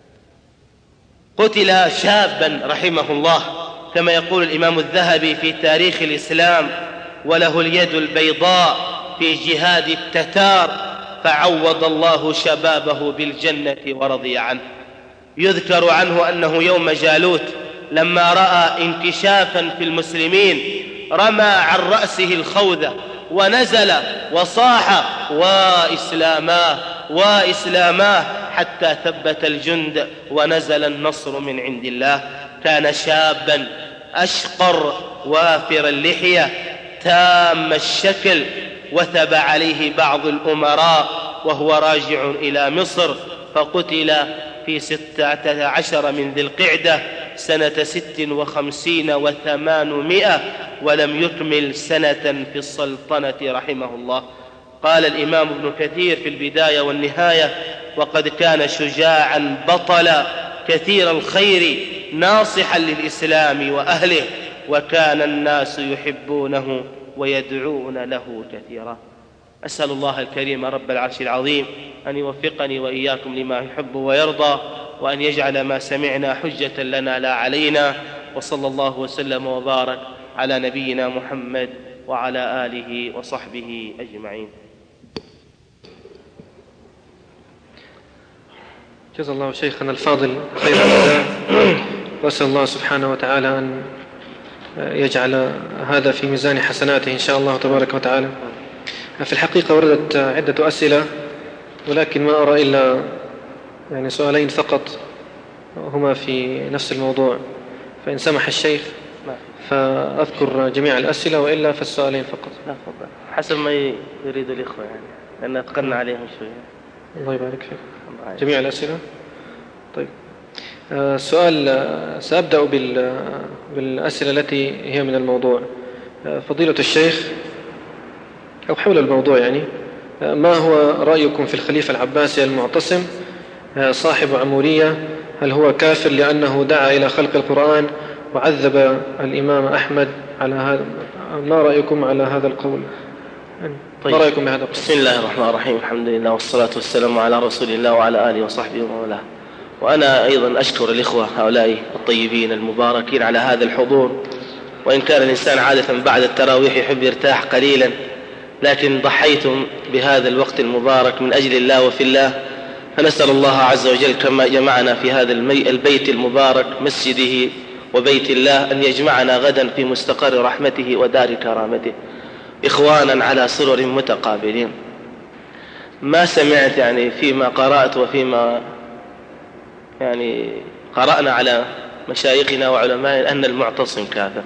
قتل شابا رحمه الله كما يقول الإمام الذهبي في تاريخ الإسلام: وله اليد البيضاء في جهاد التتار، فعوض الله شبابه بالجنة ورضي عنه. يذكر عنه أنه يوم جالوت لما رأى انكشافا في المسلمين رمى عن رأسه الخوذة ونزل وصاح: وإسلاماه وإسلاماه، حتى ثبت الجند ونزل النصر من عند الله. كان شابا أشقر وافر اللحية تام الشكل، وثب عليه بعض الأمراء وهو راجع إلى مصر، فقتل في ستة عشر من ذي القعدة سنة ست وخمسين وثمانمائة، ولم يكمل سنة في السلطنة رحمه الله. قال الإمام ابن كثير في البداية والنهاية: وقد كان شجاعا بطلا كثير الخير ناصحا للإسلام وأهله، وكان الناس يحبونه ويدعون له كثيرا. أسأل الله الكريم رب العرش العظيم أن يوفقني وإياكم لما يحب ويرضى، وأن يجعل ما سمعنا حجة لنا لا علينا. وصلى الله وسلم وبارك على نبينا محمد وعلى آله وصحبه أجمعين. جزا الله شيخنا الفاضل خير الجزاء، وأسأل الله سبحانه وتعالى أن يجعل هذا في ميزان حسناته إن شاء الله تبارك وتعالى. في الحقيقة وردت عدة أسئلة، ولكن ما أرى إلا يعني سؤالين فقط هما في نفس الموضوع، فإن سمح الشيخ فأذكر جميع الأسئلة، وإلا فالسؤالين فقط. لا فضل. حسب ما يريد الإخوة يعني، لأن أتقلنا عليهم شوية. الله يبارك فيك. جميع الأسئلة. طيب، السؤال سأبدأ بالأسئلة التي هي من الموضوع. فضيلة الشيخ، أو حول الموضوع يعني، ما هو رأيكم في الخليفة العباسي المعتصم صاحب عمورية؟ هل هو كافر لأنه دعا إلى خلق القرآن وعذب الإمام أحمد على هذا؟ ما رأيكم على هذا القول؟ طيب. ما رأيكم بهذا القول؟ بسم الله الرحمن الرحيم، الحمد لله والصلاة والسلام على رسول الله وعلى آله وصحبه ومن. وأنا أيضا أشكر الإخوة هؤلاء الطيبين المباركين على هذا الحضور، وإن كان الإنسان عادة بعد التراويح يحب يرتاح قليلا، لكن ضحيتم بهذا الوقت المبارك من أجل الله وفي الله، فنسأل الله عز وجل كما جمعنا في هذا البيت المبارك مسجده وبيت الله أن يجمعنا غدا في مستقر رحمته ودار كرامته إخوانا على سرر متقابلين. ما سمعت يعني فيما قرأت وفيما يعني قرأنا على مشايخنا وعلمائنا أن المعتصم كافر.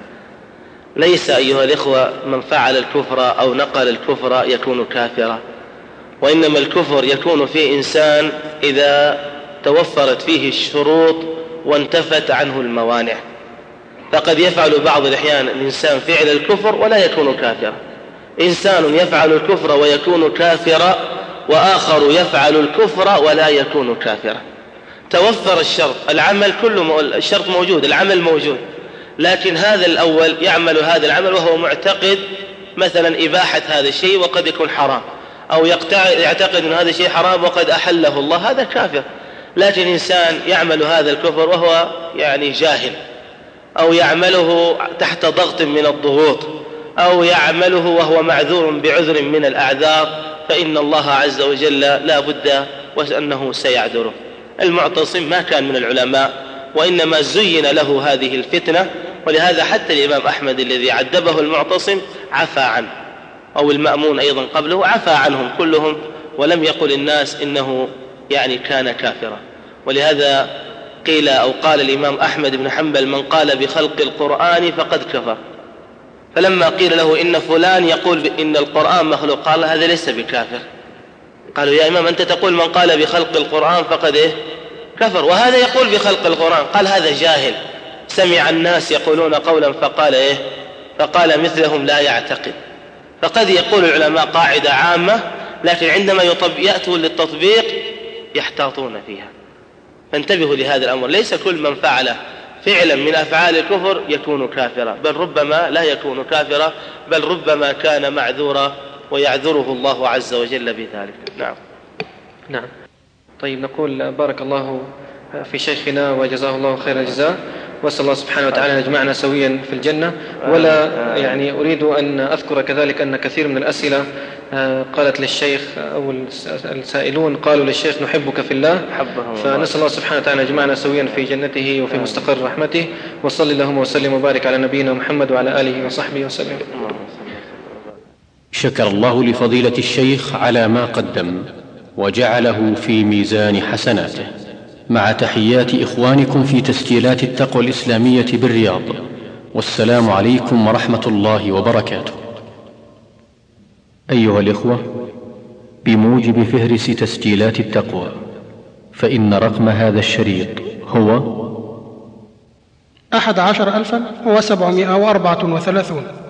ليس أيها الإخوة من فعل الكفر أو نقل الكفر يكون كافرا، وإنما الكفر يكون في إنسان إذا توفرت فيه الشروط وانتفت عنه الموانع. فقد يفعل بعض الأحيان الإنسان فعل الكفر ولا يكون كافرا. إنسان يفعل الكفر ويكون كافرا، وآخر يفعل الكفر ولا يكون كافرا. توفر الشرط، العمل كله الشرط موجود، العمل موجود، لكن هذا الأول يعمل هذا العمل وهو معتقد مثلا إباحة هذا الشيء وقد يكون حرام، أو يعتقد أن هذا الشيء حرام وقد أحله الله، هذا كافر. لكن إنسان يعمل هذا الكفر وهو يعني جاهل، أو يعمله تحت ضغط من الضغوط، أو يعمله وهو معذور بعذر من الأعذار، فإن الله عز وجل لا بد وأنه سيعذره. المعتصم ما كان من العلماء، وإنما زين له هذه الفتنة، ولهذا حتى الإمام أحمد الذي عذبه المعتصم عفى عنه، أو المأمون أيضا قبله عفى عنهم كلهم، ولم يقل الناس إنه يعني كان كافرا. ولهذا قيل أو قال الإمام أحمد بن حنبل: من قال بخلق القرآن فقد كفر. فلما قيل له إن فلان يقول إن القرآن مخلوق، قال هذا ليس بكافر. قالوا: يا إمام أنت تقول من قال بخلق القرآن فقد إيه؟ كفر، وهذا يقول بخلق القرآن. قال: هذا جاهل، سمع الناس يقولون قولا فقال إيه؟ فقال مثلهم لا يعتقد. فقد يقول العلماء قاعدة عامة، لكن عندما يأتوا للتطبيق يحتاطون فيها. فانتبهوا لهذا الأمر، ليس كل من فعل فعلا من أفعال الكفر يكون كافرا، بل ربما لا يكون كافرا، بل ربما كان معذورا ويعذره الله عز وجل بذلك. نعم. نعم. طيب، نقول بارك الله في شيخنا وجزاه الله خير الجزاء، وأسأل الله سبحانه وتعالى أن يجمعنا سويا في الجنة. ولا يعني أريد أن أذكر كذلك أن كثير من الأسئلة قالت للشيخ أو السائلون قالوا للشيخ: نحبك في الله. فنسأل الله سبحانه وتعالى أن يجمعنا سويا في جنته وفي مستقر رحمته. وصل اللهم وسلم وبارك على نبينا محمد وعلى آله وصحبه وسلم. شكر الله لفضيلة الشيخ على ما قدم وجعله في ميزان حسناته، مع تحيات إخوانكم في تسجيلات التقوى الإسلامية بالرياض. والسلام عليكم ورحمة الله وبركاته. أيها الإخوة، بموجب فهرس تسجيلات التقوى فإن رقم هذا الشريط هو أحد عشر ألفا وسبعمائة وأربعة وثلاثون.